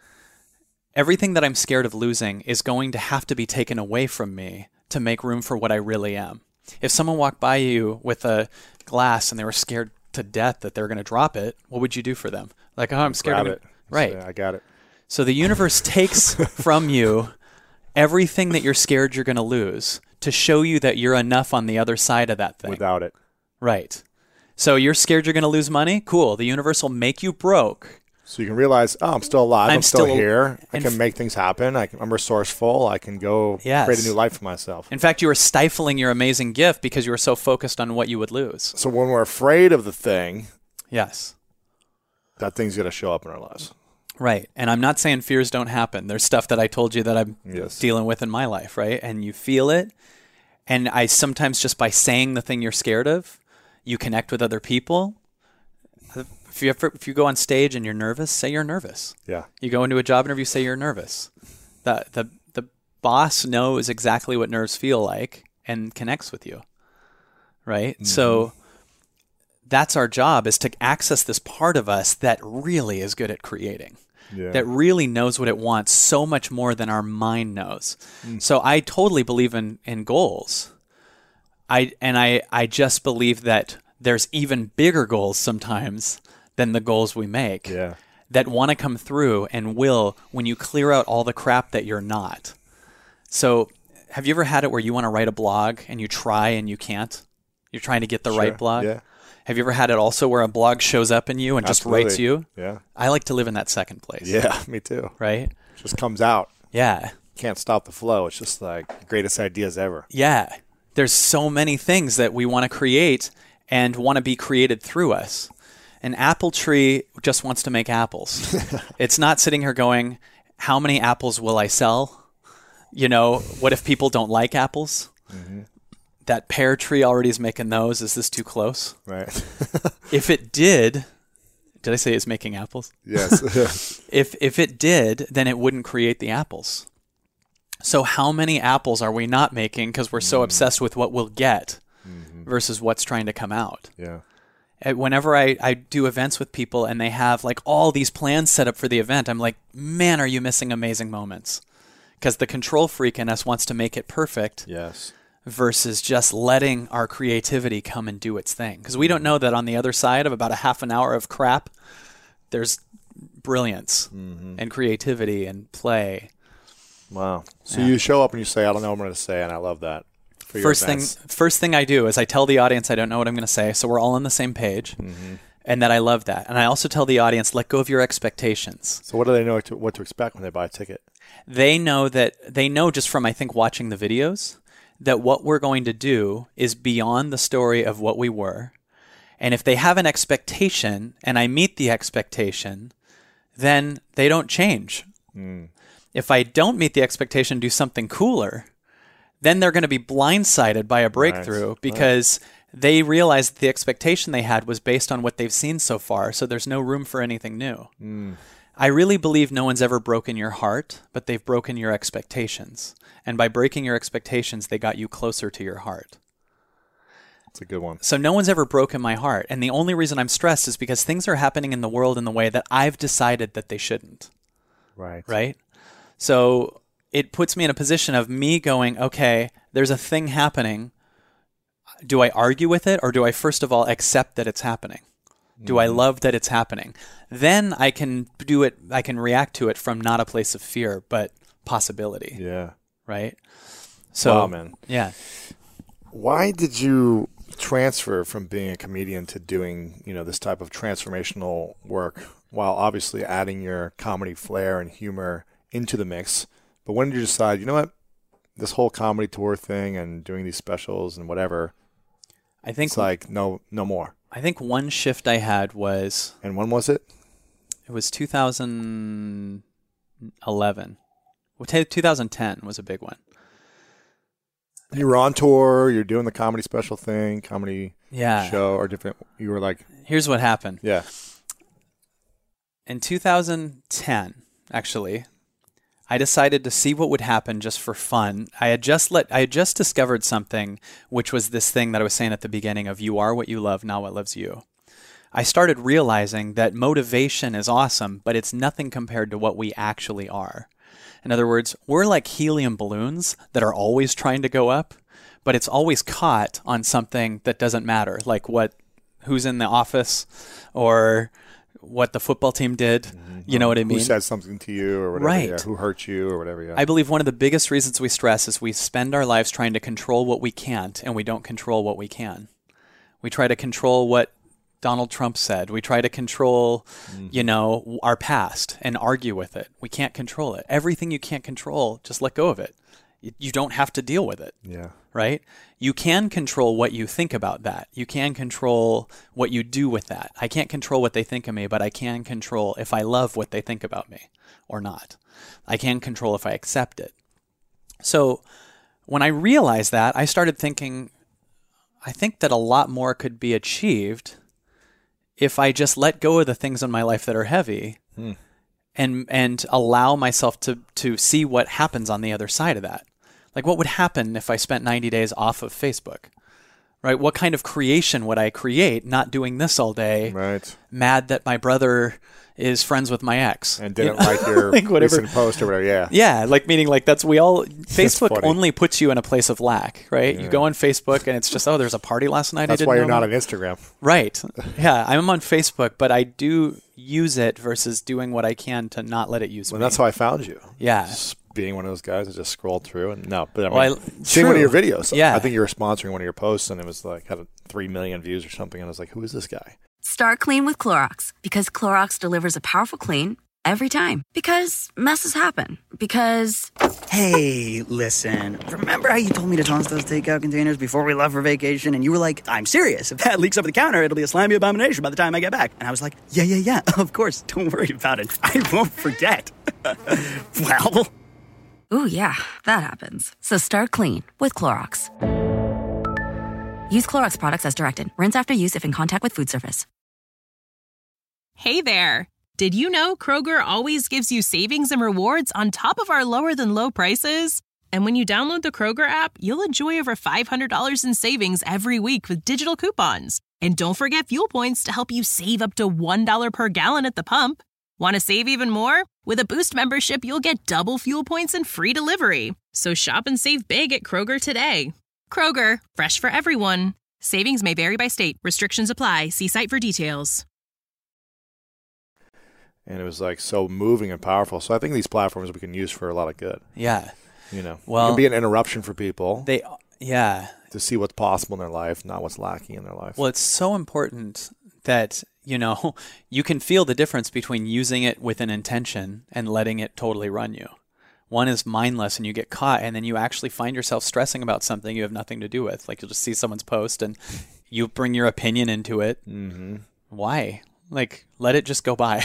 is going to have to be taken away from me to make room for what I really am. If someone walked by you with a glass and they were scared to death that they were going to drop it, what would you do for them? Like, oh, I'm scared of it. Right. I got it. So the universe takes from you everything that you're scared you're going to lose to show you that you're enough on the other side of that thing. Without it. Right. So you're scared you're going to lose money? Cool. The universe will make you broke. So you can realize, oh, I'm still alive. I'm still here. I can make things happen. I'm resourceful. I can go create a new life for myself. In fact, you were stifling your amazing gift because you were so focused on what you would lose. So when we're afraid of the thing, yes, that thing's going to show up in our lives. Right. And I'm not saying fears don't happen. There's stuff that I told you that I'm dealing with in my life, right? And you feel it. And I sometimes just by saying the thing you're scared of, you connect with other people. If you go on stage and you're nervous, say you're nervous. Yeah. You go into a job interview, say you're nervous. The boss knows exactly what nerves feel like and connects with you. Right? Mm-hmm. So that's our job, is to access this part of us that really is good at creating. Yeah. That really knows what it wants so much more than our mind knows. Mm. So I totally believe in goals. I just believe that there's even bigger goals sometimes than the goals we make that want to come through and will when you clear out all the crap that you're not. So have you ever had it where you want to write a blog and you try and you can't? You're trying to get the right blog? Yeah. Have you ever had it also where a blog shows up in you and just writes you? Yeah. I like to live in that second place. Yeah, me too. Right? It just comes out. Yeah. Can't stop the flow. It's just like the greatest ideas ever. Yeah. There's so many things that we want to create and want to be created through us. An apple tree just wants to make apples. It's not sitting here going, how many apples will I sell? You know, what if people don't like apples? Mm-hmm. That pear tree already is making those. Is this too close? Right. If it did I say it's making apples? Yes. If it did, then it wouldn't create the apples. So how many apples are we not making because we're so obsessed with what we'll get versus what's trying to come out? Yeah. Whenever I do events with people and they have like all these plans set up for the event, I'm like, man, are you missing amazing moments? Because the control freak in us wants to make it perfect. Yes. Versus just letting our creativity come and do its thing. Because we don't know that on the other side of about a half an hour of crap, there's brilliance and creativity and play. Wow. So you show up and you say, I don't know what I'm going to say, and I love that. for your events? First thing I do is I tell the audience I don't know what I'm going to say, so we're all on the same page, and that I love that. And I also tell the audience, let go of your expectations. So what do they know what to expect when they buy a ticket? They know just from, I think, watching the videos, that what we're going to do is beyond the story of what we were. And if they have an expectation and I meet the expectation, then they don't change. If I don't meet the expectation, do something cooler, then they're going to be blindsided by a breakthrough because they realize that the expectation they had was based on what they've seen so far. So there's no room for anything new. I really believe no one's ever broken your heart, but they've broken your expectations. And by breaking your expectations, they got you closer to your heart. That's a good one. So no one's ever broken my heart. And the only reason I'm stressed is because things are happening in the world in the way that I've decided that they shouldn't. Right? So it puts me in a position of me going, okay, there's a thing happening. Do I argue with it, or do I first of all accept that it's happening? Do I love that it's happening? Then I can do it. I can react to it from not a place of fear, but possibility. Yeah. Right? So, wow, man. Yeah. Why did you transfer from being a comedian to doing, this type of transformational work, while obviously adding your comedy flair and humor into the mix? But when did you decide, you know what, this whole comedy tour thing and doing these specials and whatever, I think it's like no more? I think one shift I had was... And when was it? It was 2011. Well, 2010 was a big one. You were on tour, you're doing the comedy special thing, comedy Yeah. show, or different. You were like, Here's what happened. yeah. In 2010, actually, I decided to see what would happen just for fun. I had just discovered something, which was this thing that I was saying at the beginning of you are what you love, not what loves you. I started realizing that motivation is awesome, but it's nothing compared to what we actually are. In other words, we're like helium balloons that are always trying to go up, but it's always caught on something that doesn't matter, like who's in the office or what the football team did. You know what I mean? Who said something to you or whatever. Right. Yeah, who hurt you or whatever. Yeah. I believe one of the biggest reasons we stress is we spend our lives trying to control what we can't, and we don't control what we can. We try to control what Donald Trump said. We try to control, our past and argue with it. We can't control it. Everything you can't control, just let go of it. You don't have to deal with it. Yeah. Right? You can control what you think about that. You can control what you do with that. I can't control what they think of me, but I can control if I love what they think about me or not. I can control if I accept it. So when I realized that, I started thinking, I think that a lot more could be achieved if I just let go of the things in my life that are heavy and allow myself to see what happens on the other side of that. Like, what would happen if I spent 90 days off of Facebook? Right? What kind of creation would I create not doing this all day? Right. Mad that my brother is friends with my ex. And didn't like your like recent post or whatever, yeah. Yeah, meaning Facebook only puts you in a place of lack, right? Yeah. You go on Facebook and it's just, there's a party last night. That's why you're not on Instagram. Right. Yeah, I'm on Facebook, but I do use it versus doing what I can to not let it use me. That's how I found you. Yeah. Just being one of those guys that just scrolled through and true. seeing one of your videos. Yeah. I think you were sponsoring one of your posts and it was like had 3 million views or something. And I was like, who is this guy? Start clean with Clorox because Clorox delivers a powerful clean every time. Because messes happen. Because... Hey, listen. Remember how you told me to toss those takeout containers before we left for vacation? And you were like, I'm serious. If that leaks over the counter, it'll be a slimy abomination by the time I get back. And I was like, yeah, of course. Don't worry about it. I won't forget. Well... Ooh, yeah, that happens. So start clean with Clorox. Use Clorox products as directed. Rinse after use if in contact with food surface. Hey there. Did you know Kroger always gives you savings and rewards on top of our lower than low prices? And when you download the Kroger app, you'll enjoy over $500 in savings every week with digital coupons. And don't forget fuel points to help you save up to $1 per gallon at the pump. Want to save even more? With a Boost membership, you'll get double fuel points and free delivery. So shop and save big at Kroger today. Kroger, fresh for everyone. Savings may vary by state. Restrictions apply. See site for details. And it was like so moving and powerful. So I think these platforms we can use for a lot of good. Yeah. It Well, can be an interruption for people. Yeah. to see what's possible in their life, not what's lacking in their life. Well, it's so important that, you can feel the difference between using it with an intention and letting it totally run you. One is mindless and you get caught, and then you actually find yourself stressing about something you have nothing to do with. Like, you'll just see someone's post and you bring your opinion into it. Mm-hmm. Why? Like, let it just go by.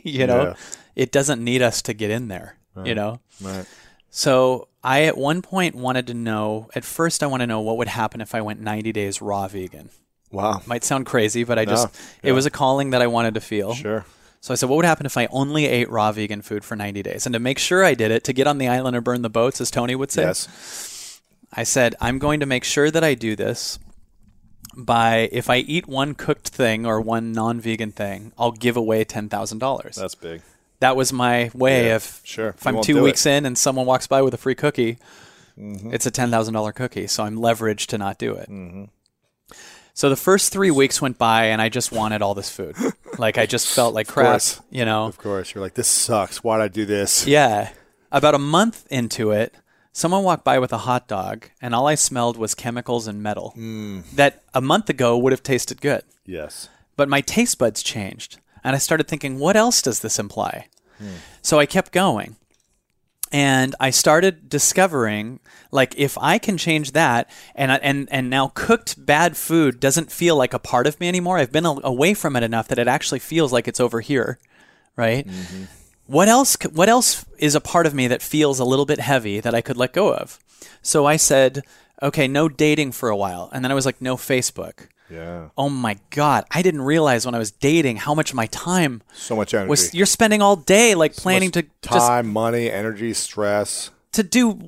It doesn't need us to get in there, Right. So I at one point wanted to know, at first I want to know what would happen if I went 90 days raw vegan. Wow. Might sound crazy, but it was a calling that I wanted to feel. Sure. So I said, what would happen if I only ate raw vegan food for 90 days? And to make sure I did it, to get on the island and burn the boats, as Tony would say, Yes. I said, I'm going to make sure that I do this by, if I eat one cooked thing or one non-vegan thing, I'll give away $10,000. That's big. That was my way of, sure. If I'm 2 weeks in and someone walks by with a free cookie, it's a $10,000 cookie. So I'm leveraged to not do it. Mm-hmm. So the first 3 weeks went by and I just wanted all this food. Like, I just felt like crap, Of course. You're like, this sucks. Why'd I do this? Yeah. About a month into it, someone walked by with a hot dog and all I smelled was chemicals and metal that a month ago would have tasted good. Yes. But my taste buds changed. And I started thinking, what else does this imply? So I kept going. And I started discovering, like, if I can change that, and now cooked bad food doesn't feel like a part of me anymore. I've been away from it enough that it actually feels like it's over here, right? Mm-hmm. What else is a part of me that feels a little bit heavy that I could let go of? So I said, okay, no dating for a while. And then I was like, no Facebook. Yeah. Oh my God. I didn't realize when I was dating how much of my time so much energy you're spending all day like planning to time, money, energy, stress to do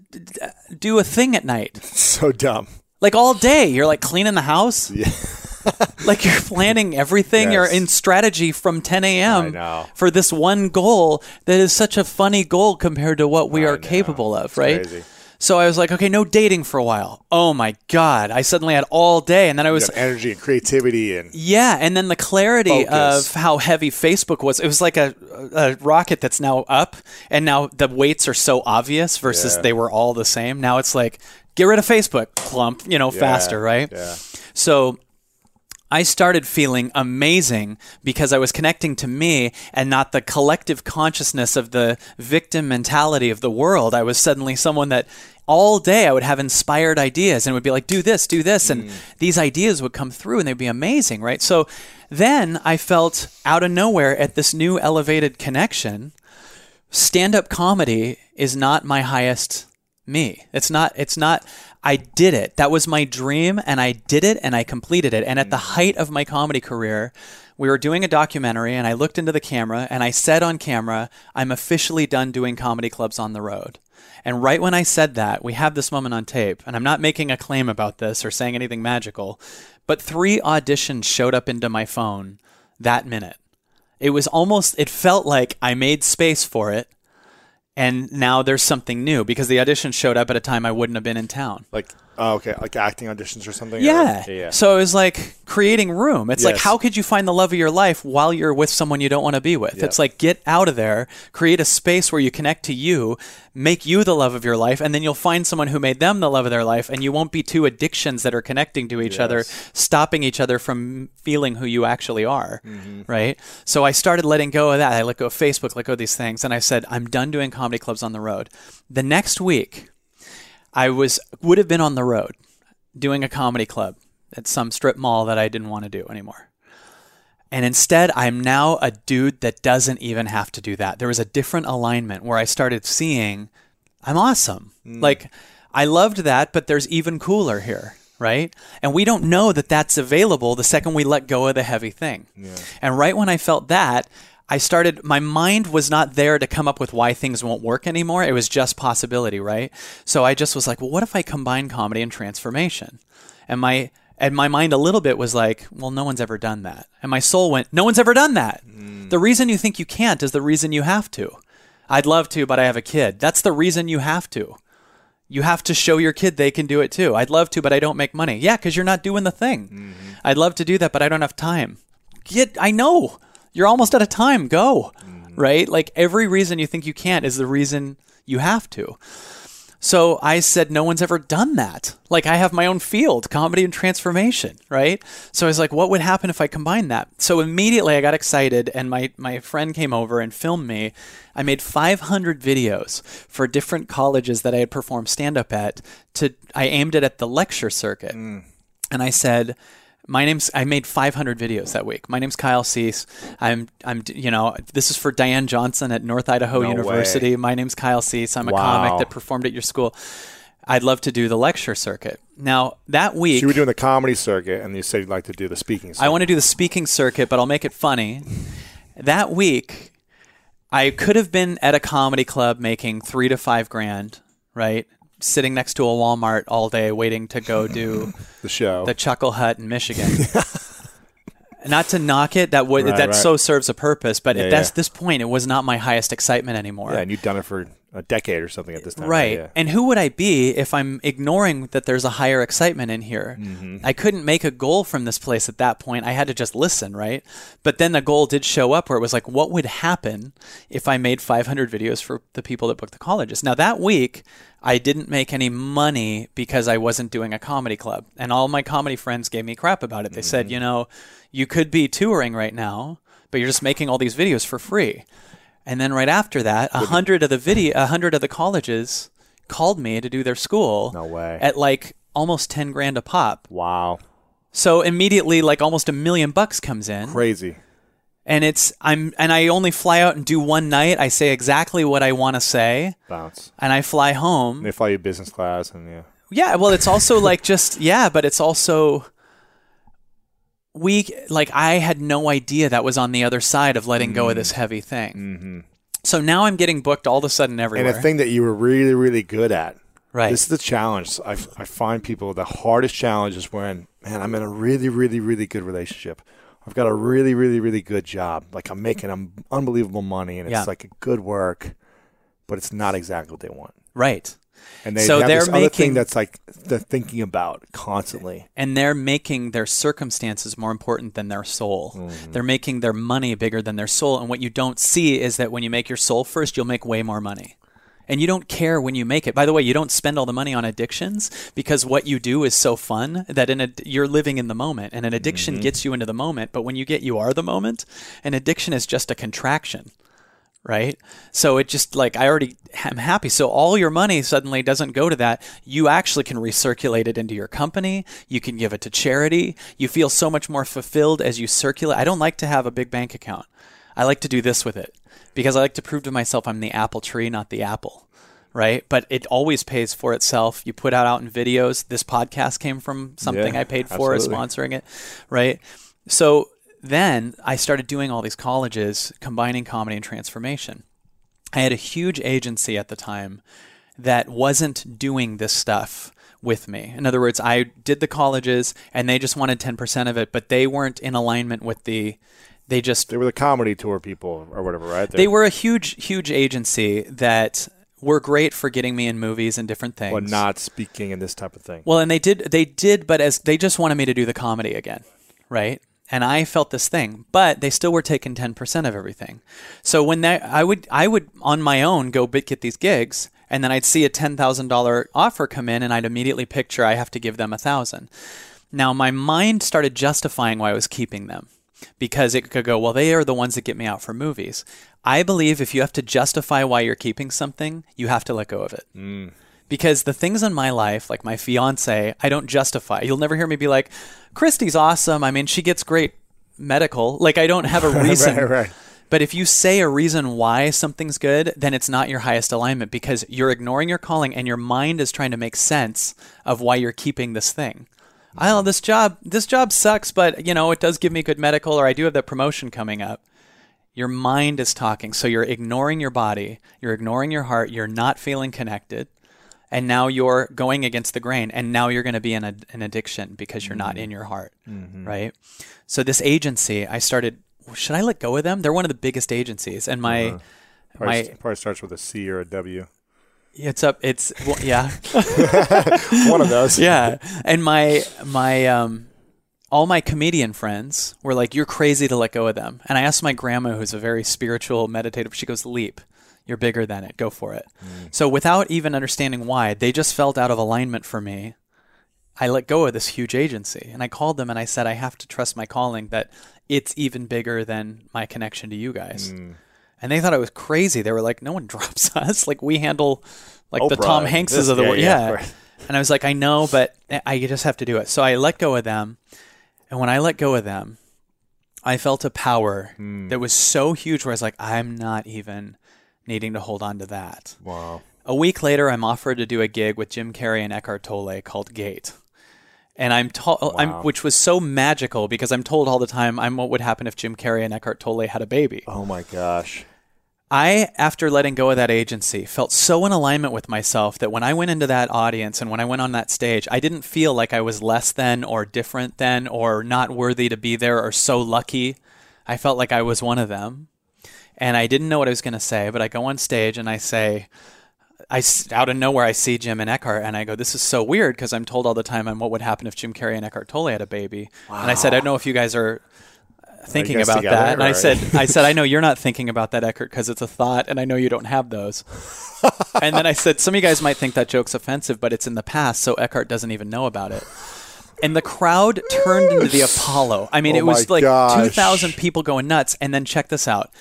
a thing at night. So dumb. Like all day you're like cleaning the house. Yeah. Like you're planning everything. Yes. You're in strategy from 10 I a.m. know. for this one goal that is such a funny goal compared to what we are capable of, It's right? crazy. So I was like, okay, no dating for a while. Oh my God. I suddenly had all day. And then I was energy and creativity and and then the clarity focus. of how heavy Facebook was. It was like a rocket that's now up, and now the weights are so obvious versus they were all the same. Now it's like, get rid of Facebook, clump, faster, right? Yeah. So I started feeling amazing because I was connecting to me and not the collective consciousness of the victim mentality of the world. I was suddenly someone that all day I would have inspired ideas and would be like, do this, and these ideas would come through and they'd be amazing, right? So then I felt out of nowhere at this new elevated connection, stand-up comedy is not my highest me. It's not, I did it. That was my dream, and I did it, and I completed it. And at the height of my comedy career, we were doing a documentary, and I looked into the camera, and I said on camera, I'm officially done doing comedy clubs on the road. And right when I said that, we have this moment on tape, and I'm not making a claim about this or saying anything magical, but 3 auditions showed up into my phone that minute. It felt like I made space for it, and now there's something new because the audition showed up at a time I wouldn't have been in town. like like acting auditions or something. Yeah. So it was like creating room. It's like, Yes. how could you find the love of your life while you're with someone you don't want to be with? Yep. It's like, get out of there, create a space where you connect to you, make you the love of your life, and then you'll find someone who made them the love of their life, and you won't be 2 addictions that are connecting to each other, stopping each other from feeling who you actually are, right? So I started letting go of that. I let go of Facebook, let go of these things, and I said, I'm done doing comedy clubs on the road. The next week, I would have been on the road doing a comedy club at some strip mall that I didn't want to do anymore. And instead, I'm now a dude that doesn't even have to do that. There was a different alignment where I started seeing, I'm awesome. Like, I loved that, but there's even cooler here, right? And we don't know that that's available the second we let go of the heavy thing. Yeah. And right when I felt that, my mind was not there to come up with why things won't work anymore. It was just possibility, right? So I just was like, well, what if I combine comedy and transformation? And my mind a little bit was like, well, no one's ever done that. And my soul went, no one's ever done that. The reason you think you can't is the reason you have to. I'd love to, but I have a kid. That's the reason you have to. You have to show your kid they can do it too. I'd love to, but I don't make money. Yeah, because you're not doing the thing. I'd love to do that, but I don't have time. I know. You're almost out of time. Go. Right? Like every reason you think you can't is the reason you have to. So I said, no one's ever done that. Like, I have my own field, comedy and transformation, right? So I was like, what would happen if I combined that? So immediately I got excited, and my friend came over and filmed me. I made 500 videos for different colleges that I had performed stand-up at. I aimed it at the lecture circuit. And I said, I made 500 videos that week. My name's Kyle Cease. This is for Diane Johnson at North Idaho University. Way. My name's Kyle Cease. I'm a comic that performed at your school. I'd love to do the lecture circuit. Now, that week... So you were doing the comedy circuit, and you said you'd like to do the speaking circuit. I want to do the speaking circuit, but I'll make it funny. That week, I could have been at a comedy club making $3,000 to $5,000, right? Sitting next to a Walmart all day waiting to go do the show, the Chuckle Hut in Michigan. Not to knock it, that so serves a purpose, but at this point, it was not my highest excitement anymore. Yeah, and you'd done it for a decade or something at this time. Right. Yeah. And who would I be if I'm ignoring that there's a higher excitement in here? I couldn't make a goal from this place at that point. I had to just listen, right? But then the goal did show up where it was like, what would happen if I made 500 videos for the people that booked the colleges? Now, that week, I didn't make any money because I wasn't doing a comedy club. And all my comedy friends gave me crap about it. They said, you could be touring right now, but you're just making all these videos for free. And then right after that, 100 of the colleges called me to do their school. No way. At like almost $10,000 a pop. Wow. So immediately, like almost $1 million comes in. Crazy. And I only fly out and do one night. I say exactly what I want to say. Bounce. And I fly home. And they fly you business class and Yeah, well, it's also like but it's also I had no idea that was on the other side of letting go of this heavy thing. Mm-hmm. So now I'm getting booked all of a sudden everywhere. And a thing that you were really, really good at. Right. This is the challenge. I find people, the hardest challenge is when, man, I'm in a really, really, really good relationship. I've got a really, really, really good job. Like I'm making unbelievable money and it's like a good work, but it's not exactly what they want. Right. And they have this other thing that's like they're thinking about constantly. And they're making their circumstances more important than their soul. Mm-hmm. They're making their money bigger than their soul. And what you don't see is that when you make your soul first, you'll make way more money. And you don't care when you make it. By the way, you don't spend all the money on addictions because what you do is so fun that you're living in the moment. And an addiction gets you into the moment. But when you are the moment. An addiction is just a contraction. Right? So it just I already am happy. So all your money suddenly doesn't go to that. You actually can recirculate it into your company. You can give it to charity. You feel so much more fulfilled as you circulate. I don't like to have a big bank account. I like to do this with it because I like to prove to myself I'm the apple tree, not the apple. Right? But it always pays for itself. You put out in videos. This podcast came from something I paid for, sponsoring it. Right? So then I started doing all these colleges, combining comedy and transformation. I had a huge agency at the time that wasn't doing this stuff with me. In other words, I did the colleges and they just wanted 10% of it, but they weren't in alignment with they were the comedy tour people or whatever, right? They were a huge, huge agency that were great for getting me in movies and different things. But not speaking in this type of thing. Well, and they did, but as they just wanted me to do the comedy again, right? And I felt this thing, but they still were taking 10% of everything. So when I would on my own go get these gigs, and then I'd see a $10,000 offer come in, and I'd immediately picture I have to give them $1,000. Now my mind started justifying why I was keeping them, because it could go, well, they are the ones that get me out for movies. I believe if you have to justify why you're keeping something, you have to let go of it. Because the things in my life, like my fiance, I don't justify. You'll never hear me be like, Christy's awesome. I mean, she gets great medical. Like, I don't have a reason. Right. But if you say a reason why something's good, then it's not your highest alignment because you're ignoring your calling and your mind is trying to make sense of why you're keeping this thing. Oh, this job sucks, but, it does give me good medical, or I do have that promotion coming up. Your mind is talking. So you're ignoring your body. You're ignoring your heart. You're not feeling connected. And now you're going against the grain, and now you're going to be in an addiction because you're not in your heart, right? So this agency, I started, should I let go of them? They're one of the biggest agencies, and probably starts with a C or a W. Yeah. One of those. Yeah, and all my comedian friends were like, "You're crazy to let go of them." And I asked my grandma, who's a very spiritual, meditative, she goes, "Leap. You're bigger than it. Go for it. So without even understanding why, they just felt out of alignment for me. I let go of this huge agency, and I called them and I said, I have to trust my calling, that it's even bigger than my connection to you guys. And they thought I was crazy. They were like, no one drops us. Like, we handle like the Tom Hankses of the world. Yeah. And I was like, I know, but I just have to do it. So I let go of them. And when I let go of them, I felt a power that was so huge where I was like, I'm not even needing to hold on to that. Wow. A week later, I'm offered to do a gig with Jim Carrey and Eckhart Tolle called Gate. And which was so magical because I'm told all the time what would happen if Jim Carrey and Eckhart Tolle had a baby. Oh my gosh. I, after letting go of that agency, felt so in alignment with myself that when I went into that audience and when I went on that stage, I didn't feel like I was less than or different than or not worthy to be there or so lucky. I felt like I was one of them. And I didn't know what I was going to say, but I go on stage and I say, out of nowhere, I see Jim and Eckhart, and I go, this is so weird because I'm told all the time what would happen if Jim Carrey and Eckhart Tolle had a baby. Wow. And I said, I don't know if you guys are thinking about that. And I said, I know you're not thinking about that, Eckhart, because it's a thought, and I know you don't have those. And then I said, some of you guys might think that joke's offensive, but it's in the past, so Eckhart doesn't even know about it. And the crowd turned into the Apollo. I mean, it was like 2,000 people going nuts. And then check this out.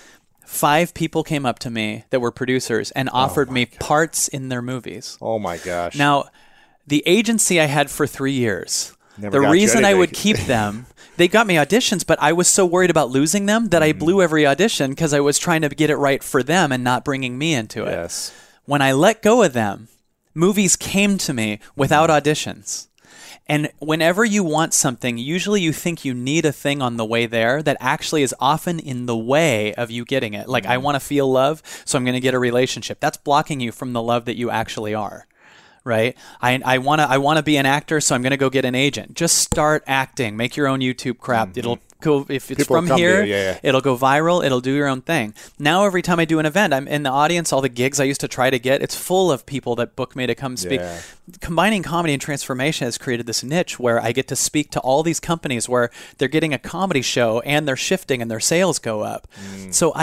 5 people came up to me that were producers and offered me parts in their movies. Oh my gosh. Now, the agency I had for 3 years, the reason I would keep them, they got me auditions, but I was so worried about losing them that I blew every audition because I was trying to get it right for them and not bringing me into it. Yes. When I let go of them, movies came to me without auditions. And whenever you want something, usually you think you need a thing on the way there that actually is often in the way of you getting it. Like, I want to feel love, so I'm going to get a relationship. That's blocking you from the love that you actually are, right? I want to be an actor, so I'm going to go get an agent. Just start acting. Make your own YouTube crap. It'll go, if it's People from here, yeah. It'll go viral. It'll do your own thing. Now, every time I do an event, I'm in the audience, all the gigs I used to try to get, it's full of people that book me to come speak. Yeah. Combining comedy and transformation has created this niche where I get to speak to all these companies where they're getting a comedy show and they're shifting and their sales go up. So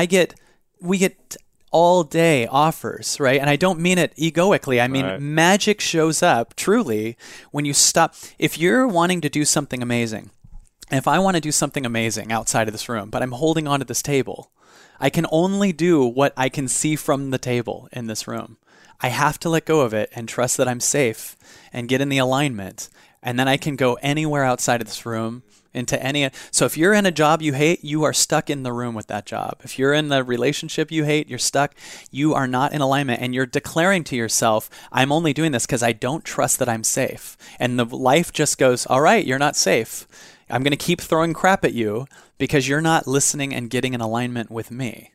we get all day offers, right? And I don't mean it egoically. I mean, magic shows up truly when you stop. If you're wanting to do something amazing, if I want to do something amazing outside of this room, but I'm holding onto this table, I can only do what I can see from the table in this room. I have to let go of it and trust that I'm safe and get in the alignment. And then I can go anywhere outside of this room into any. So if you're in a job you hate, you are stuck in the room with that job. If you're in the relationship you hate, you're stuck. You are not in alignment, and you're declaring to yourself, I'm only doing this because I don't trust that I'm safe. And the life just goes, all right, you're not safe. I'm going to keep throwing crap at you because you're not listening and getting in alignment with me.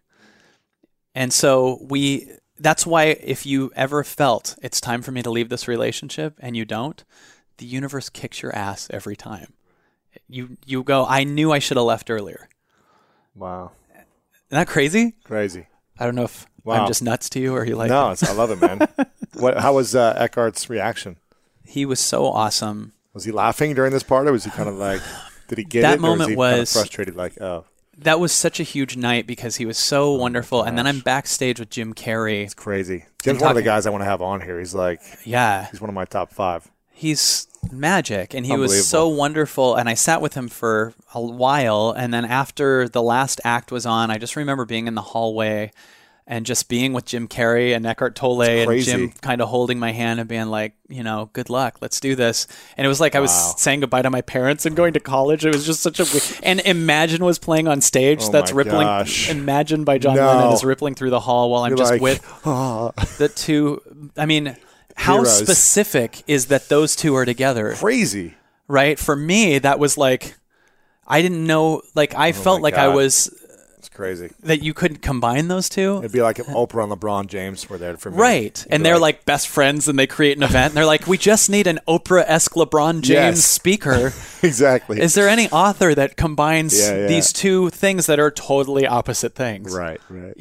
And so that's why if you ever felt it's time for me to leave this relationship and you don't, the universe kicks your ass every time. You go, I knew I should have left earlier. Wow. Isn't that crazy? Crazy. I don't know if I'm just nuts to you or you like No, it. I love it, man. How was Eckhart's reaction? He was so awesome. Was he laughing during this part, or was he kind of like, did he get that it? Moment or was he kind of frustrated, like, oh. That was such a huge night because he was so wonderful. And then I'm backstage with Jim Carrey. It's crazy. Jim's one of the guys I want to have on here. He's like, he's one of my top 5. He's magic, and he was so wonderful. And I sat with him for a while, and then after the last act was on, I just remember being in the hallway and just being with Jim Carrey and Eckhart Tolle and Jim kind of holding my hand and being like, good luck, let's do this. And it was like I was saying goodbye to my parents and going to college. It was just such a and Imagine was playing on stage. That's rippling. Gosh. Imagine by John Lennon is rippling through the hall while I'm just with the two. I mean, how heroes. Specific is that those two are together? Crazy. Right? For me, that was like, I didn't know, like I felt like I was... It's crazy. That you couldn't combine those two? It'd be like if Oprah and LeBron James were there for me. Right. And they're like best friends and they create an event and they're like, we just need an Oprah-esque LeBron James speaker. Exactly. Is there any author that combines these two things that are totally opposite things? Right.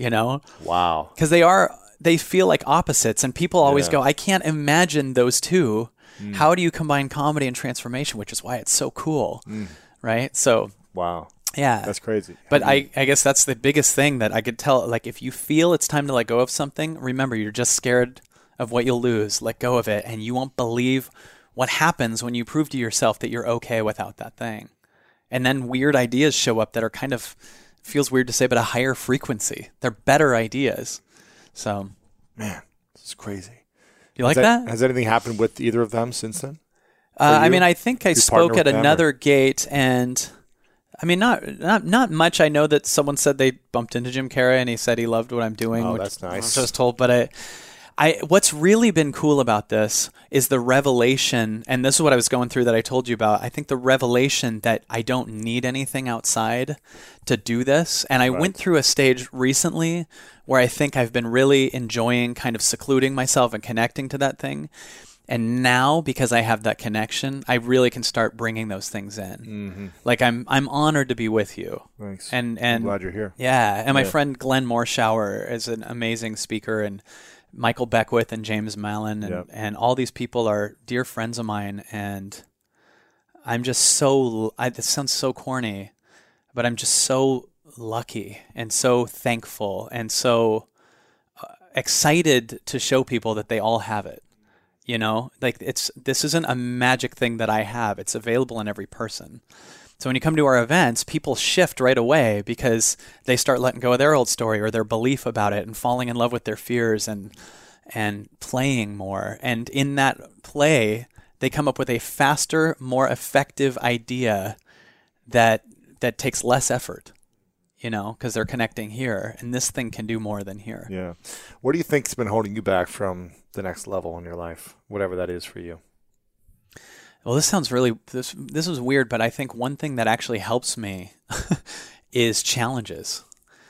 Wow. Because they feel like opposites, and people always go, I can't imagine those two. How do you combine comedy and transformation, which is why it's so cool, right? So, wow. Yeah. That's crazy. But I guess that's the biggest thing that I could tell. Like, if you feel it's time to let go of something, remember, you're just scared of what you'll lose. Let go of it, and you won't believe what happens when you prove to yourself that you're okay without that thing. And then weird ideas show up that are kind of, feels weird to say, but a higher frequency. They're better ideas. So, man, this is crazy. You like that? Has anything happened with either of them since then? I mean, I think I spoke at another or? gate, and I mean, not much. I know that someone said they bumped into Jim Carrey, and he said he loved what I'm doing. Oh, that's nice. I was told, but what's really been cool about this is the revelation, and this is what I was going through that I told you about. I think the revelation that I don't need anything outside to do this. And I went through a stage recently where I think I've been really enjoying kind of secluding myself and connecting to that thing. And now, because I have that connection, I really can start bringing those things in. Mm-hmm. Like, I'm honored to be with you. Thanks. And I'm glad you're here. Yeah. And my friend Glenn Morshower is an amazing speaker, and Michael Beckwith and James Mallon and all these people are dear friends of mine. And I'm just so, this sounds so corny, but I'm just so lucky and so thankful and so excited to show people that they all have it. You know, like this isn't a magic thing that I have. It's available in every person. So when you come to our events, people shift right away because they start letting go of their old story or their belief about it and falling in love with their fears and playing more. And in that play, they come up with a faster, more effective idea that takes less effort, you know, because they're connecting here. And this thing can do more than here. Yeah. What do you think's been holding you back from the next level in your life, whatever that is for you? Well, this sounds really, this is weird, but I think one thing that actually helps me is challenges.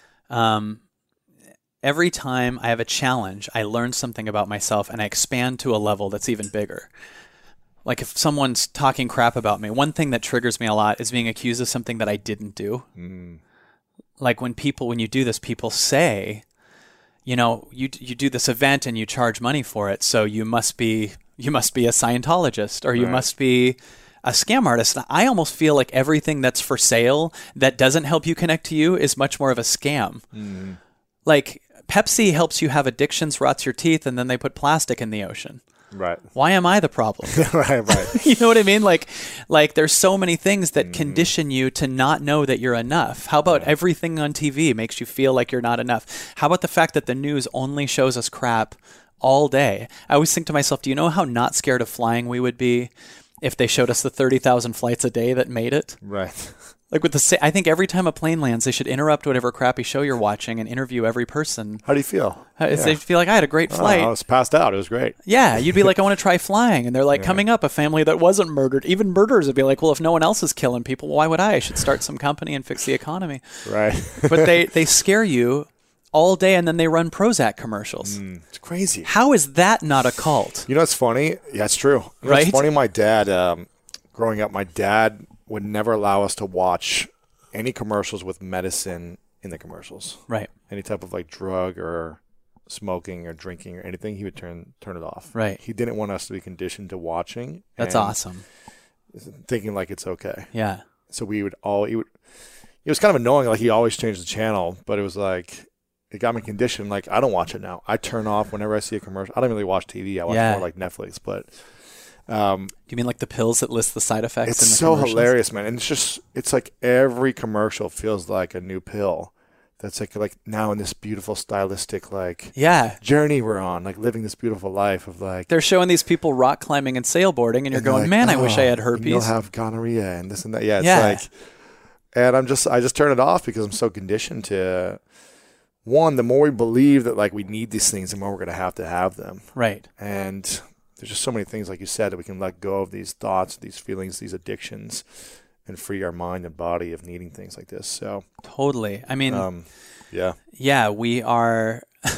Every time I have a challenge, I learn something about myself and I expand to a level that's even bigger. Like if someone's talking crap about me, one thing that triggers me a lot is being accused of something that I didn't do. Mm. Like when you do this, people say, you know, you do this event and you charge money for it, so you must be a Scientologist or you must be a scam artist. I almost feel like everything that's for sale that doesn't help you connect to you is much more of a scam. Mm. Like Pepsi helps you have addictions, rots your teeth, and then they put plastic in the ocean. Right. Why am I the problem? right. You know what I mean? Like there's so many things that condition you to not know that you're enough. How about everything on TV makes you feel like you're not enough? How about the fact that the news only shows us crap all day? I always think to myself, do you know how not scared of flying we would be if they showed us the 30,000 flights a day that made it? Right. Like I think every time a plane lands, they should interrupt whatever crappy show you're watching and interview every person. How do you feel? They feel like I had a great flight. I was passed out. It was great. Yeah, you'd be like, I want to try flying. And they're like, coming up, a family that wasn't murdered. Even murderers would be like, well, if no one else is killing people, why would I? I should start some company and fix the economy. Right. But they scare you all day, and then they run Prozac commercials. It's crazy. How is that not a cult? You know what's funny? Yeah, it's true. It's funny, my dad, growing up, my dad would never allow us to watch any commercials with medicine in the commercials. Right. Any type of like drug or smoking or drinking or anything, he would turn it off. Right. He didn't want us to be conditioned to watching. That's awesome. Thinking like it's okay. Yeah. So it was kind of annoying. Like he always changed the channel, but it was like, it got me conditioned. Like I don't watch it now. I turn off whenever I see a commercial. I don't really watch TV. I watch more like Netflix, but you mean like the pills that list the side effects? It's so hilarious, man. And it's like every commercial feels like a new pill that's like now in this beautiful stylistic journey we're on, like living this beautiful life of like they're showing these people rock climbing and sailboarding, and you're going, like, man, I wish I had herpes. You'll have gonorrhea and this and that. Yeah, it's like, and I just turn it off because I'm so conditioned to. One, the more we believe that like we need these things, the more we're going to have them. Right. And there's just so many things, like you said, that we can let go of these thoughts, these feelings, these addictions, and free our mind and body of needing things like this. So totally. I mean, yeah, we are.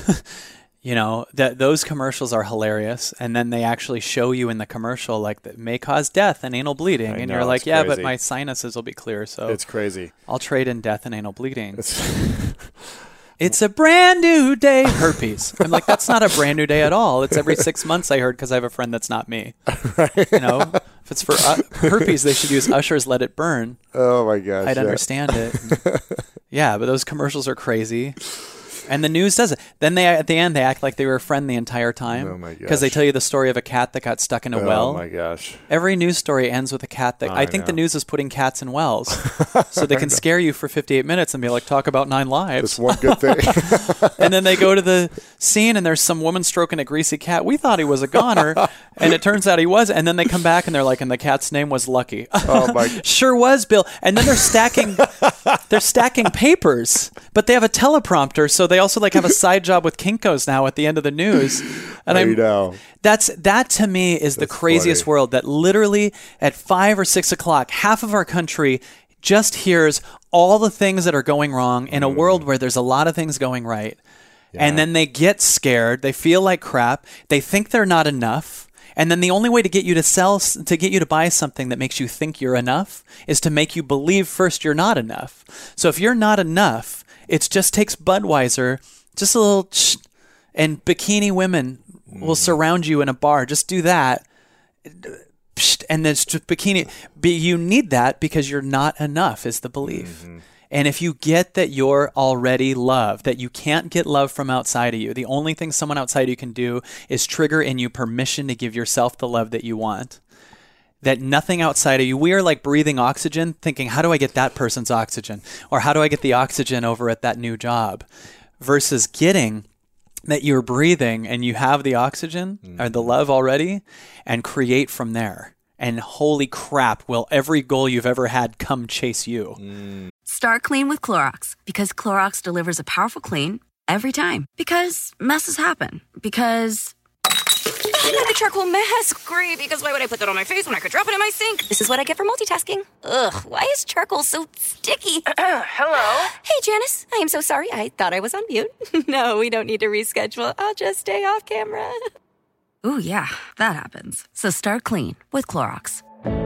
You know, those commercials are hilarious, and then they actually show you in the commercial like that may cause death and anal bleeding, and you're like, yeah, but my sinuses will be clear, so it's crazy. I'll trade in death and anal bleeding. It's a brand new day. Herpes. I'm like, that's not a brand new day at all. It's every 6 months, I heard, because I have a friend that's not me. Right. You know, if it's for herpes, they should use Usher's Let It Burn. Oh, my gosh. I'd understand it. Yeah, but those commercials are crazy. And the news does it. Then at the end, they act like they were a friend the entire time. Oh, my gosh. Because they tell you the story of a cat that got stuck in a well. Oh, my gosh. Every news story ends with a cat that... I think the news is putting cats in wells. So they can scare you for 58 minutes and be like, talk about 9 lives. That's one good thing. And then they go to the scene and there's some woman stroking a greasy cat. We thought he was a goner. And it turns out he was. And then they come back and they're like, and the cat's name was Lucky. Oh, my God. Sure was, Bill. And then they're stacking papers. But they have a teleprompter, so they also like have a side job with Kinko's now at the end of the news. And that to me is the craziest funny. world, that literally at 5 or 6 o'clock, half of our country just hears all the things that are going wrong in a world where there's a lot of things going right. Yeah. And then they get scared. They feel like crap. They think they're not enough. And then the only way to get you to buy something that makes you think you're enough is to make you believe first you're not enough. So if you're not enough, it just takes Budweiser, just a little, and bikini women will surround you in a bar. Just do that. And then just bikini. You need that because you're not enough is the belief. Mm-hmm. And if you get that you're already loved, that you can't get love from outside of you, the only thing someone outside you can do is trigger in you permission to give yourself the love that you want. That nothing outside of you, we are like breathing oxygen, thinking, how do I get that person's oxygen? Or how do I get the oxygen over at that new job? Versus getting that you're breathing and you have the oxygen or the love already, and create from there. And holy crap, will every goal you've ever had come chase you. Start clean with Clorox, because Clorox delivers a powerful clean every time. Because messes happen. Because... the charcoal mask. Great, because why would I put that on my face when I could drop it in my sink? This is what I get for multitasking. Ugh, why is charcoal so sticky? Hello? Hey, Janice. I am so sorry. I thought I was on mute. No, we don't need to reschedule. I'll just stay off camera. Ooh, yeah, that happens. So start clean with Clorox.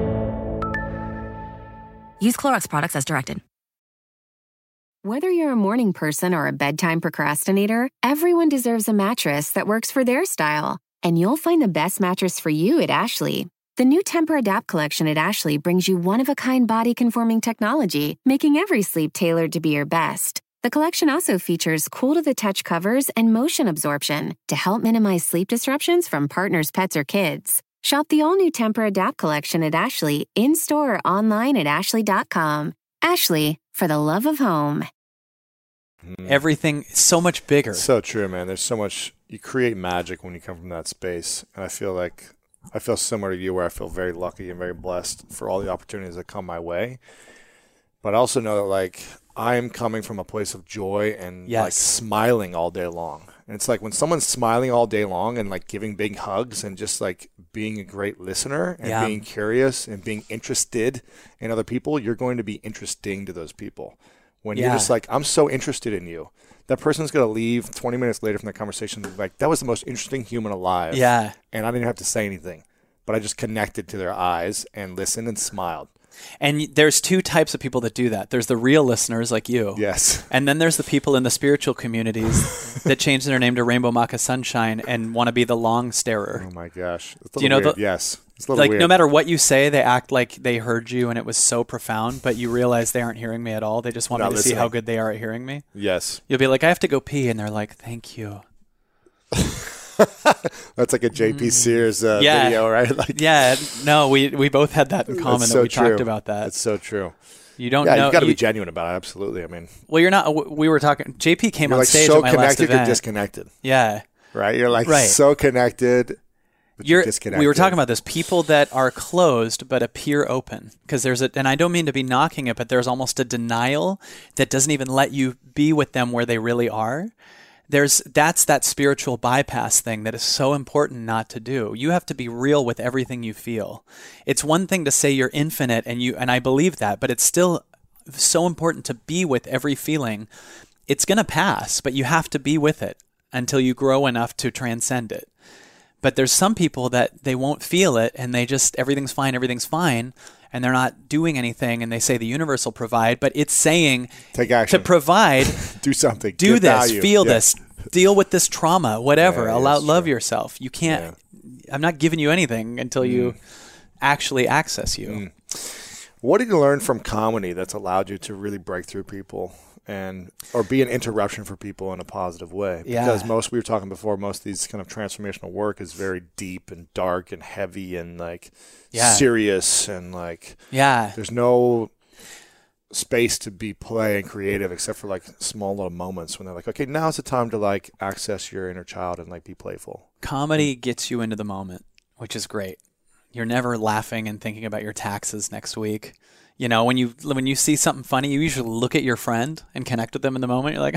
Use Clorox products as directed. Whether you're a morning person or a bedtime procrastinator, everyone deserves a mattress that works for their style. And you'll find the best mattress for you at Ashley. The new Tempur-Adapt collection at Ashley brings you one-of-a-kind body-conforming technology, making every sleep tailored to be your best. The collection also features cool-to-the-touch covers and motion absorption to help minimize sleep disruptions from partners, pets, or kids. Shop the all-new Tempur-Adapt collection at Ashley, in-store or online at ashley.com. Ashley, for the love of home. Everything is so much bigger. So true, man. There's so much. You create magic when you come from that space. And I feel similar to you, where I feel very lucky and very blessed for all the opportunities that come my way. But I also know that, like, I'm coming from a place of joy and like smiling all day long. And it's like when someone's smiling all day long and like giving big hugs and just like being a great listener and being curious and being interested in other people, you're going to be interesting to those people. When you're just like, I'm so interested in you. That person's going to leave 20 minutes later from the conversation like, that was the most interesting human alive. Yeah. And I didn't have to say anything, but I just connected to their eyes and listened and smiled. And there's two types of people that do that. There's the real listeners like you. Yes. And then there's the people in the spiritual communities that change their name to Rainbow Maca Sunshine and want to be the long starer. Oh, my gosh. Do you know weird. Yes. It's a little like weird. No matter what you say, they act like they heard you and it was so profound, but you realize they aren't hearing me at all. They just want me to see how good they are at hearing me. Yes. You'll be like, I have to go pee. And they're like, thank you. That's like a JP Sears video, right? Like, no, we both had that in common. That's that so we true. Talked about that. It's so true. You don't know. You've got to be genuine about it. Absolutely. I mean, well, you're not. We were talking. JP came on like stage so at my last connected, event. you're disconnected. Yeah. Right. You're like so connected. But you're disconnected. We were talking about this. People that are closed but appear open, because there's and I don't mean to be knocking it, but there's almost a denial that doesn't even let you be with them where they really are. That's that spiritual bypass thing that is so important not to do. You have to be real with everything you feel. It's one thing to say you're infinite and I believe that, but it's still so important to be with every feeling. It's going to pass, but you have to be with it until you grow enough to transcend it. But there's some people that they won't feel it and they just, everything's fine. and they're not doing anything, and they say the universe will provide, but it's saying take action to provide, do something, do give this, value. feel this, deal with this trauma, whatever. Love true. yourself. You can't. I'm not giving you anything until you actually access you. What did you learn from comedy that's allowed you to really break through people or be an interruption for people in a positive way? Because we were talking before, most of these kind of transformational work is very deep and dark and heavy and like serious and like there's no space to be play and creative except for like small little moments when they're like, okay, now's the time to like access your inner child and like be playful. Comedy gets you into the moment, which is great. You're never laughing and thinking about your taxes next week. You know, when you see something funny, you usually look at your friend and connect with them in the moment. You're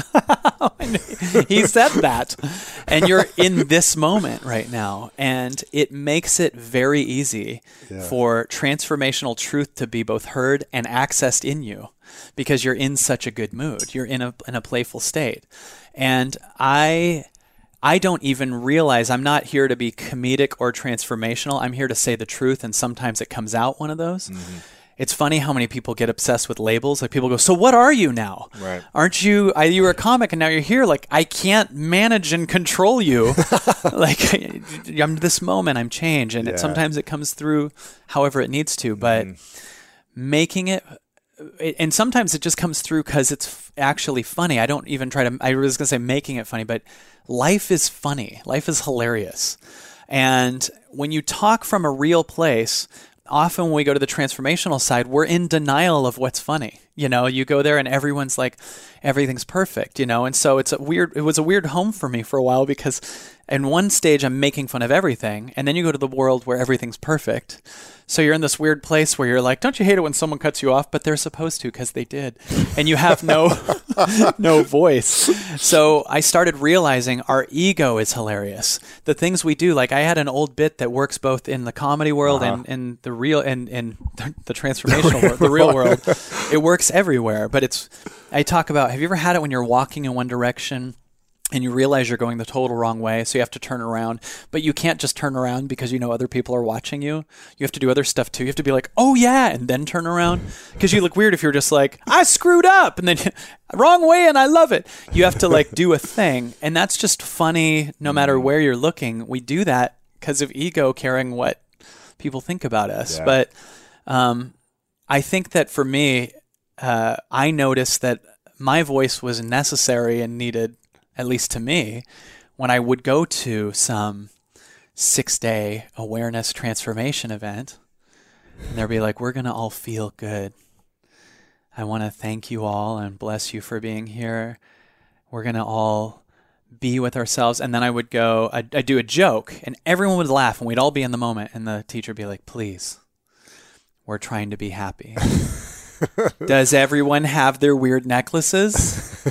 like, he said that. And you're in this moment right now. And it makes it very easy for transformational truth to be both heard and accessed in you because you're in such a good mood. You're in a playful state. And I don't even realize I'm not here to be comedic or transformational. I'm here to say the truth, and sometimes it comes out one of those. Mm-hmm. It's funny how many people get obsessed with labels. Like people go, so what are you now? Right. Aren't you, you were a comic and now you're here. Like I can't manage and control you. Like I'm this moment, I'm change. And sometimes it comes through however it needs to, but making it, and sometimes it just comes through because it's actually funny. I don't even try to, I was going to say making it funny, but life is funny. Life is hilarious. And when you talk from a real place, often when we go to the transformational side, we're in denial of what's funny. You know, you go there and everyone's like, everything's perfect, you know? And so it was a weird home for me for a while because in one stage I'm making fun of everything. And then you go to the world where everything's perfect. So you're in this weird place where you're like, don't you hate it when someone cuts you off? But they're supposed to because they did. And you have no voice. So I started realizing our ego is hilarious. The things we do, like I had an old bit that works both in the comedy world and in the real and the transformational world, the real world. It works everywhere. But I talk about, have you ever had it when you're walking in one direction and you realize you're going the total wrong way, so you have to turn around, but you can't just turn around because you know other people are watching you. You have to do other stuff too. You have to be like, oh yeah, and then turn around because you look weird if you're just like, I screwed up, and then wrong way and I love it. You have to like do a thing, and that's just funny no matter where you're looking. We do that because of ego caring what people think about us. Yeah. But I think that for me, I noticed that my voice was necessary and needed, at least to me, when I would go to some 6-day awareness transformation event, and they'd be like, we're going to all feel good. I want to thank you all and bless you for being here. We're going to all be with ourselves. And then I would go, I'd do a joke, and everyone would laugh, and we'd all be in the moment. And the teacher would be like, please, we're trying to be happy. Does everyone have their weird necklaces?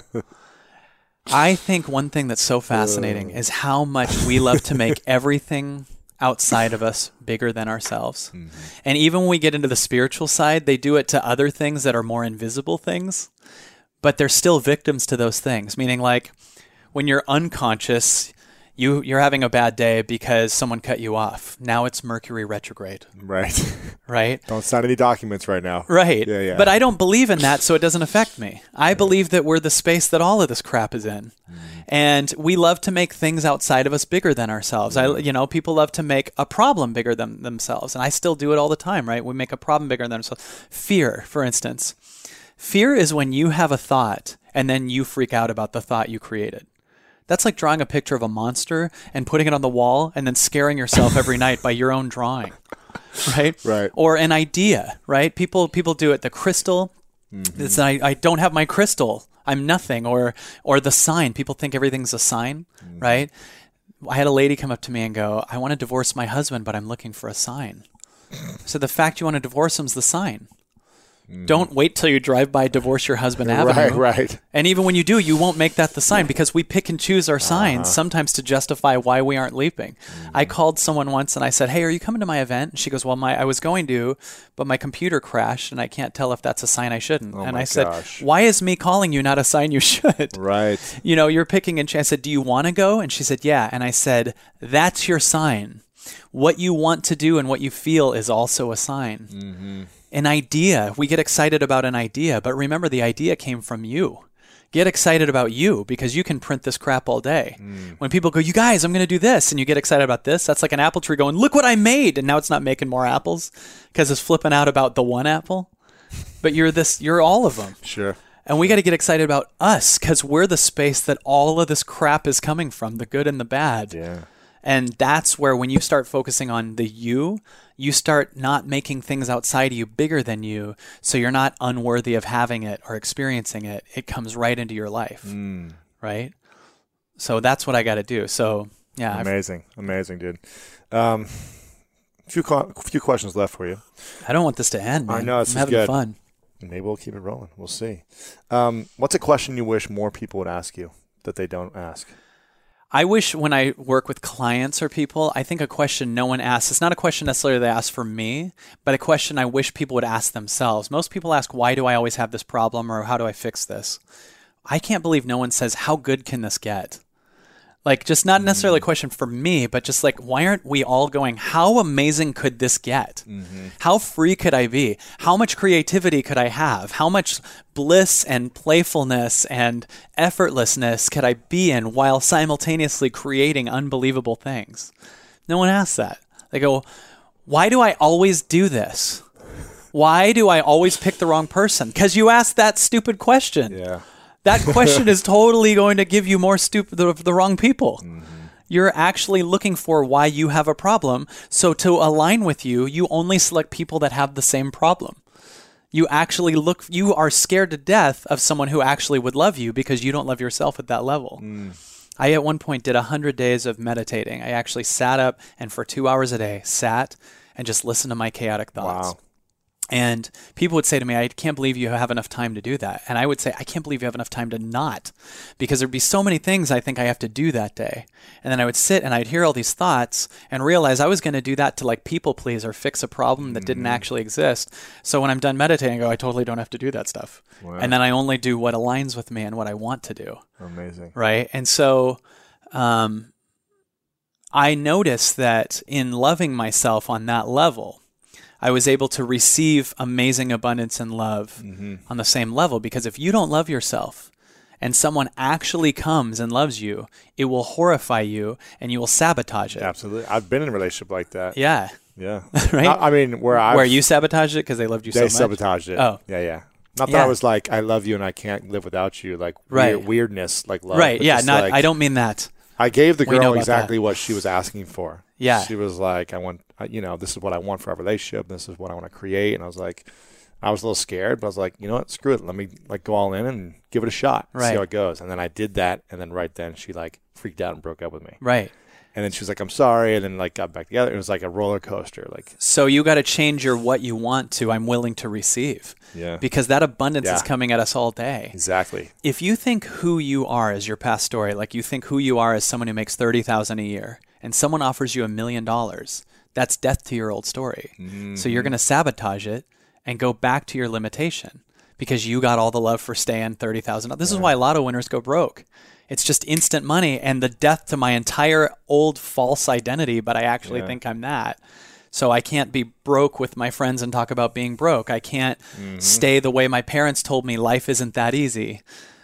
I think one thing that's so fascinating is how much we love to make everything outside of us bigger than ourselves. Mm-hmm. And even when we get into the spiritual side, they do it to other things that are more invisible things, but they're still victims to those things. Meaning like when you're unconscious, you're having a bad day because someone cut you off. Now it's Mercury retrograde. Right. Right? Don't sign any documents right now. Right. Yeah. But I don't believe in that, so it doesn't affect me. I believe that we're the space that all of this crap is in. And we love to make things outside of us bigger than ourselves. People love to make a problem bigger than themselves. And I still do it all the time, right? We make a problem bigger than ourselves. Fear, for instance. Fear is when you have a thought and then you freak out about the thought you created. That's like drawing a picture of a monster and putting it on the wall and then scaring yourself every night by your own drawing, right? Right. Or an idea, right? People do it. The crystal, it's I don't have my crystal. I'm nothing. Or the sign. People think everything's a sign, right? I had a lady come up to me and go, I want to divorce my husband, but I'm looking for a sign. So the fact you want to divorce him is the sign. Don't wait till you drive by Divorce Your Husband Avenue. Right. And even when you do, you won't make that the sign because we pick and choose our signs sometimes to justify why we aren't leaping. I called someone once and I said, hey, are you coming to my event? And she goes, well, I was going to, but my computer crashed and I can't tell if that's a sign I shouldn't. And I said, why is me calling you not a sign you should? Right. You're picking and I said, do you want to go? And she said, yeah. And I said, that's your sign. What you want to do and what you feel is also a sign. An idea, we get excited about an idea, but remember the idea came from you. Get excited about you because you can print this crap all day. When people go, you guys, I'm going to do this, and you get excited about this, that's like an apple tree going, look what I made. And now it's not making more apples because it's flipping out about the one apple. But you're all of them. Sure. And we got to get excited about us because we're the space that all of this crap is coming from, the good and the bad. Yeah. And that's where when you start focusing on the you start not making things outside of you bigger than you, so you're not unworthy of having it or experiencing it. It comes right into your life, right? So that's what I got to do. So, yeah. Amazing, dude. Few questions left for you. I don't want this to end, man. I know, I'm having good. fun. Maybe we'll keep it rolling. We'll see. What's a question you wish more people would ask you that they don't ask? I wish when I work with clients or people, I think a question no one asks, it's not a question necessarily they ask for me, but a question I wish people would ask themselves. Most people ask, why do I always have this problem, or how do I fix this? I can't believe no one says, how good can this get? Like, just not necessarily a question for me, but just like, why aren't we all going, how amazing could this get? How free could I be? How much creativity could I have? How much bliss and playfulness and effortlessness could I be in while simultaneously creating unbelievable things? No one asks that. They go, why do I always do this? Why do I always pick the wrong person? Because you asked that stupid question. Yeah. That question is totally going to give you more the wrong people. You're actually looking for why you have a problem. So to align with you, you only select people that have the same problem. You are scared to death of someone who actually would love you because you don't love yourself at that level. I at one point did 100 days of meditating. I actually sat up and for 2 hours a day sat and just listened to my chaotic thoughts. Wow. And people would say to me, I can't believe you have enough time to do that. And I would say, I can't believe you have enough time to not, because there'd be so many things I think I have to do that day. And then I would sit and I'd hear all these thoughts and realize I was going to do that to like people please or fix a problem that didn't actually exist. So when I'm done meditating, I go, I totally don't have to do that stuff. Wow. And then I only do what aligns with me and what I want to do. Amazing. Right. And so, I noticed that in loving myself on that level, I was able to receive amazing abundance and love on the same level. Because if you don't love yourself and someone actually comes and loves you, it will horrify you and you will sabotage it. Absolutely. I've been in a relationship like that. Yeah. Yeah. Right? I mean, where you sabotaged it because they loved you so much? They sabotaged it. Oh. Yeah. Not that I was like, I love you and I can't live without you. Like weirdness, like love. Right. Yeah. Not. I don't mean that. I gave the girl exactly what she was asking for. Yeah. She was like, this is what I want for our relationship. This is what I want to create. And I was a little scared, but I was like, you know what? Screw it. Let me like go all in and give it a shot. Right. See how it goes. And then I did that. And then right then she like freaked out and broke up with me. Right. And then she was like, I'm sorry. And then like got back together. It was like a roller coaster. Like, so you got to change your what you want to I'm willing to receive. Yeah. Because that abundance is coming at us all day. Exactly. If you think who you are as your past story, like you think who you are as someone who makes $30,000 a year, and someone offers you $1 million, that's death to your old story. So you're going to sabotage it and go back to your limitation because you got all the love for staying $30,000. This is why lotto winners go broke. It's just instant money and the death to my entire old false identity, but I actually think I'm that. So I can't be broke with my friends and talk about being broke. I can't stay the way my parents told me life isn't that easy,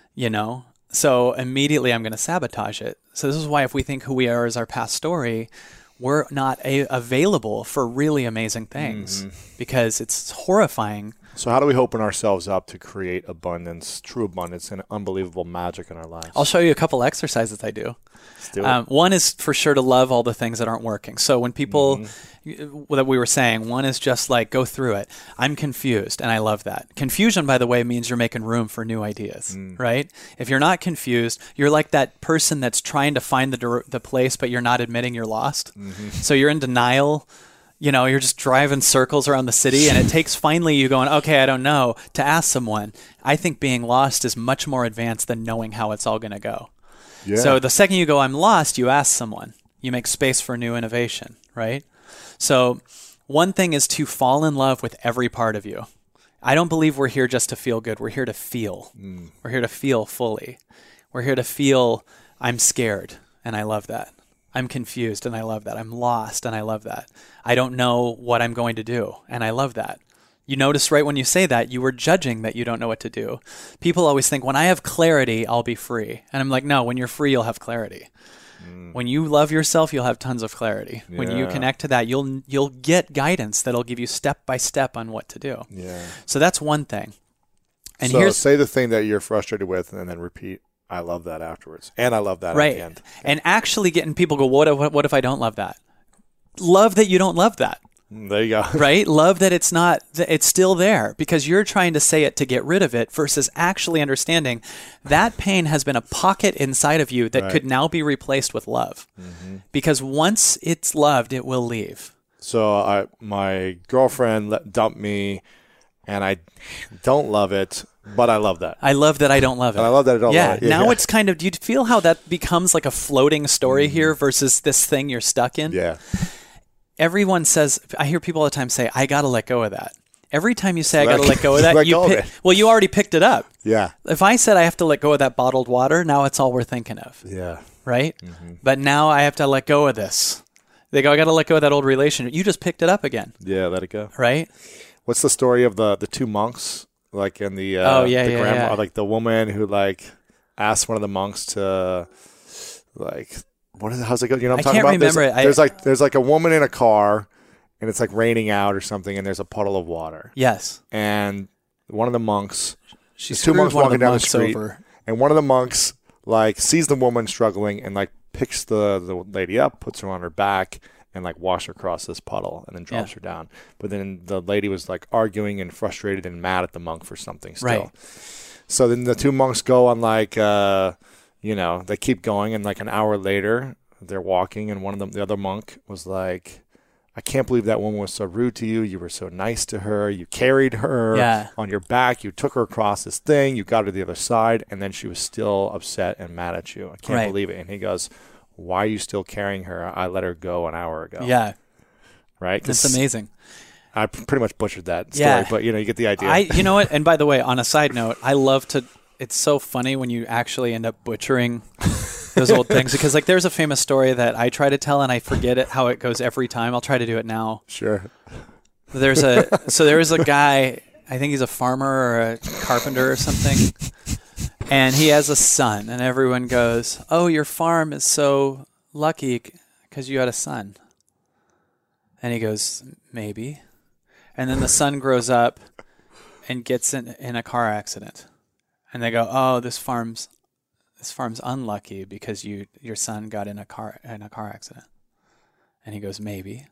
So immediately I'm going to sabotage it. So this is why if we think who we are is our past story, we're not available for really amazing things because it's horrifying. So how do we open ourselves up to create abundance, true abundance, and unbelievable magic in our lives? I'll show you a couple exercises I do. Let's do it. One is for sure to love all the things that aren't working. So when people, that we were saying, one is just like, go through it. I'm confused, and I love that. Confusion, by the way, means you're making room for new ideas, right? If you're not confused, you're like that person that's trying to find the place, but you're not admitting you're lost. So you're in denial. You're just driving circles around the city, and it takes finally you going, okay, I don't know, to ask someone. I think being lost is much more advanced than knowing how it's all going to go. Yeah. So the second you go, I'm lost, you ask someone. You make space for new innovation, right? So one thing is to fall in love with every part of you. I don't believe we're here just to feel good. We're here to feel. We're here to feel fully. We're here to feel I'm scared, and I love that. I'm confused, and I love that. I'm lost, and I love that. I don't know what I'm going to do, and I love that. You notice right when you say that, you were judging that you don't know what to do. People always think, when I have clarity, I'll be free. And I'm like, no, when you're free, you'll have clarity. When you love yourself, you'll have tons of clarity. Yeah. When you connect to that, you'll get guidance that'll give you step by step on what to do. Yeah. So that's one thing. And so say the thing that you're frustrated with, and then repeat, I love that afterwards. And I love that at the end. And actually getting people go, what if I don't love that? Love that you don't love that. There you go. Right? Love that it's still there, because you're trying to say it to get rid of it versus actually understanding that pain has been a pocket inside of you that could now be replaced with love. Mm-hmm. Because once it's loved, it will leave. So my girlfriend dumped me, and I don't love it, but I love that. I love that I don't love it. And I love that I don't love it. Now it's kind of, do you feel how that becomes like a floating story here versus this thing you're stuck in? Yeah. Everyone says, I hear people all the time say, I got to let go of that. Every time you say, I got to let go of that, you already picked it up. Yeah. If I said I have to let go of that bottled water, now it's all we're thinking of. Yeah. Right? Mm-hmm. But now I have to let go of this. They go, I got to let go of that old relationship. You just picked it up again. Yeah, let it go. Right? What's the story of the two monks? Like in the grandma, like the woman who like asked one of the monks to like, how's it go? You know what I'm talking about? Remember it. There's like a woman in a car, and it's like raining out or something, and there's a puddle of water. Yes. And one of the monks, there's two monks walking down the street, and one of the monks like sees the woman struggling and like picks the lady up, puts her on her back, and like washes her across this puddle, and then drops her down. But then the lady was like arguing and frustrated and mad at the monk for something still. Right. So then the two monks go on like. They keep going, and like an hour later, they're walking, and the other monk was like, I can't believe that woman was so rude to you. You were so nice to her. You carried her on your back. You took her across this thing. You got her to the other side, and then she was still upset and mad at you. I can't believe it. And he goes, why are you still carrying her? I let her go an hour ago. Yeah. Right? That's amazing. I pretty much butchered that story, but you get the idea. You know what? And by the way, on a side note, I love to... It's so funny when you actually end up butchering those old things, because like there's a famous story that I try to tell and I forget it how it goes every time. I'll try to do it now. Sure. There is a guy, I think he's a farmer or a carpenter or something, and he has a son, and everyone goes, "Oh, your farm is so lucky because you had a son." And he goes, "Maybe." And then the son grows up and gets in a car accident. And they go, "Oh, this farm's unlucky because your son got in a car accident." And he goes, "Maybe."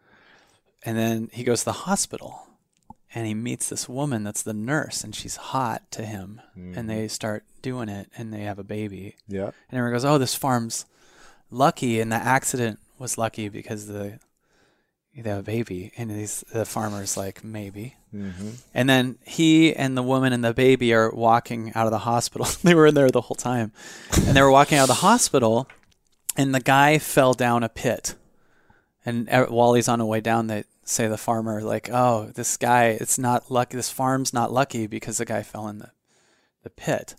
And then he goes to the hospital, and he meets this woman that's the nurse, and she's hot to him. Mm-hmm. And they start doing it, and they have a baby. Yeah. And everyone goes, "Oh, this farm's lucky, and the accident was lucky because they have a baby." And the farmer's like, "Maybe." Mm-hmm. And then he and the woman and the baby are walking out of the hospital. They were in there the whole time. And they were walking out of the hospital, and the guy fell down a pit. And while he's on the way down, they say the farmer, like, "Oh, this guy, it's not lucky. This farm's not lucky because the guy fell in the pit."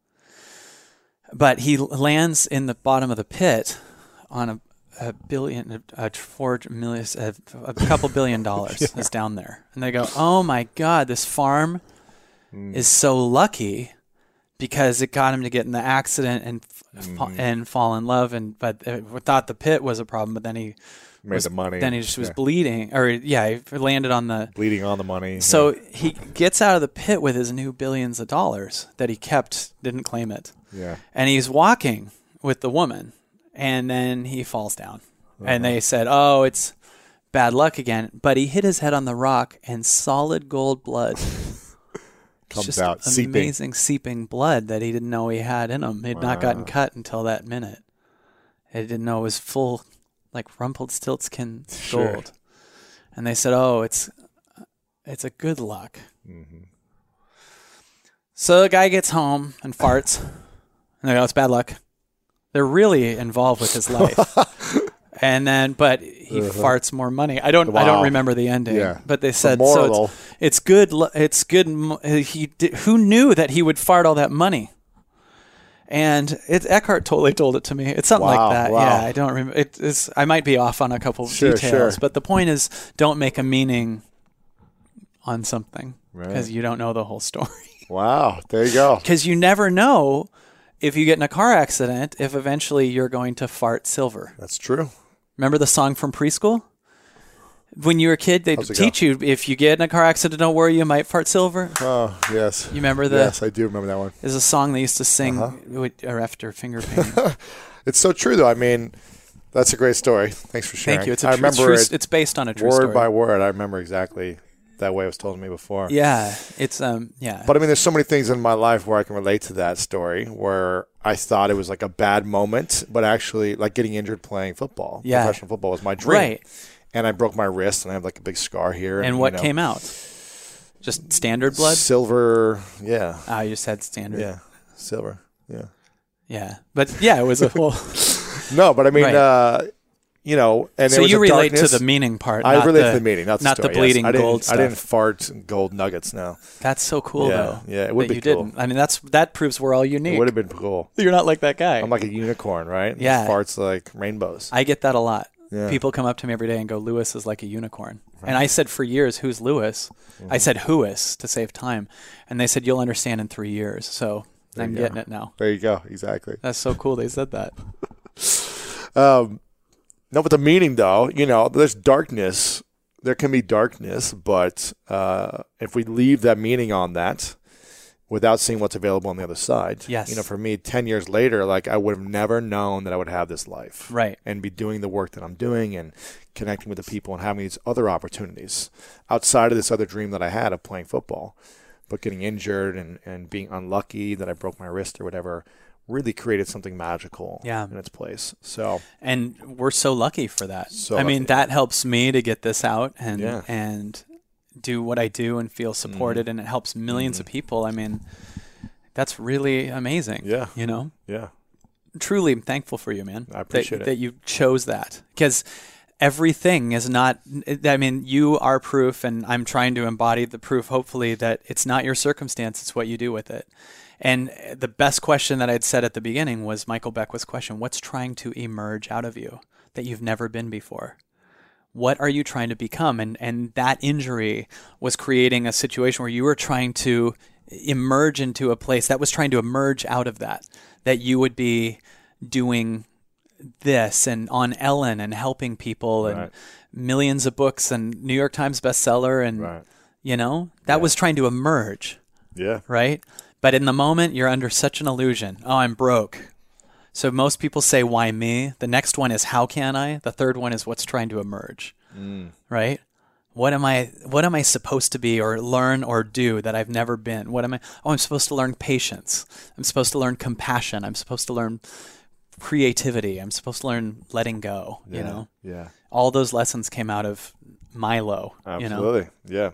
But he lands in the bottom of the pit on a couple $1 billion is down there. And they go, "Oh my God, this farm is so lucky because it got him to get in the accident and fall in love." But we thought the pit was a problem, but then he made the money. Then he just was bleeding, he landed on the bleeding on the money. So he gets out of the pit with his new billions of dollars that he kept, didn't claim it. Yeah. And he's walking with the woman. And then he falls down. And they said, "Oh, it's bad luck again." But he hit his head on the rock, and solid gold blood comes out, amazing seeping blood that he didn't know he had in him. He'd not gotten cut until that minute. He didn't know it was full, like Rumpelstiltskin gold. And they said, "Oh, it's a good luck." Mm-hmm. So the guy gets home and farts. And they go, "It's bad luck." They're really involved with his life. And then, but he farts more money. I don't remember the ending. Yeah. But they said, so it's good. It's good. Who knew that he would fart all that money? And Eckhart totally told it to me. It's something like that. Wow. Yeah, I don't remember. I might be off on a couple of details, but the point is, don't make a meaning on something because you don't know the whole story. Wow, there you go. Because you never know if you get in a car accident if eventually you're going to fart silver. That's true. Remember the song from preschool? When you were a kid, they'd teach you, if you get in a car accident, don't worry, you might fart silver. Oh, yes. You remember that? Yes, I do remember that one. There's a song they used to sing or after finger painting. It's so true, though. I mean, that's a great story. Thanks for sharing. Thank you. It's based on a true story. Word by word, I remember exactly that way it was told to me before. Yeah, it's yeah. But I mean, there's so many things in my life where I can relate to that story, where I thought it was like a bad moment, but actually, like getting injured playing football, professional football was my dream. Right. And I broke my wrist, and I have like a big scar here. And what came out? Just standard blood? Silver, yeah. Oh, you just had standard. Yeah, silver, yeah. Yeah, but yeah, it was a whole... No, but I mean, and so you relate to the meaning part. I relate to the meaning, not the bleeding gold stuff. I didn't fart gold nuggets. No, that's so cool though. Yeah, it would be cool. Didn't. I mean, that proves we're all unique. It would have been cool. You're not like that guy. I'm like a unicorn, right? Yeah, farts like rainbows. I get that a lot. Yeah. People come up to me every day and go, "Lewis is like a unicorn," and I said for years, "Who's Lewis?" I said "Whois" to save time, and they said, "You'll understand in 3 years." So I'm getting it now. There you go. Exactly. That's so cool. They said that. No, but the meaning, though, there's darkness. There can be darkness, but if we leave that meaning on that without seeing what's available on the other side, for me, 10 years later, like I would have never known that I would have this life. Right. And be doing the work that I'm doing and connecting with the people and having these other opportunities outside of this other dream that I had of playing football. But getting injured and being unlucky that I broke my wrist or whatever really created something magical in its place. And we're so lucky for that. So I mean, that helps me to get this out and do what I do and feel supported, and it helps millions of people. I mean, that's really amazing. Yeah. Yeah. Truly, I'm thankful for you, man. I appreciate it. That you chose that, because everything is not, I mean, you are proof, and I'm trying to embody the proof, hopefully, that it's not your circumstance, it's what you do with it. And the best question that I'd said at the beginning was Michael Beckwith's question: what's trying to emerge out of you that you've never been before? What are you trying to become? And that injury was creating a situation where you were trying to emerge into a place that was trying to emerge out of that you would be doing this and on Ellen and helping people and millions of books and New York Times bestseller and, that was trying to emerge. Yeah. Right? But in the moment, you're under such an illusion. Oh, I'm broke. So most people say, why me? The next one is, how can I? The third one is, what's trying to emerge? Right? What am I supposed to be or learn or do that I've never been? What am I? Oh, I'm supposed to learn patience. I'm supposed to learn compassion. I'm supposed to learn creativity. I'm supposed to learn letting go, Yeah. All those lessons came out of Milo, Absolutely. Yeah.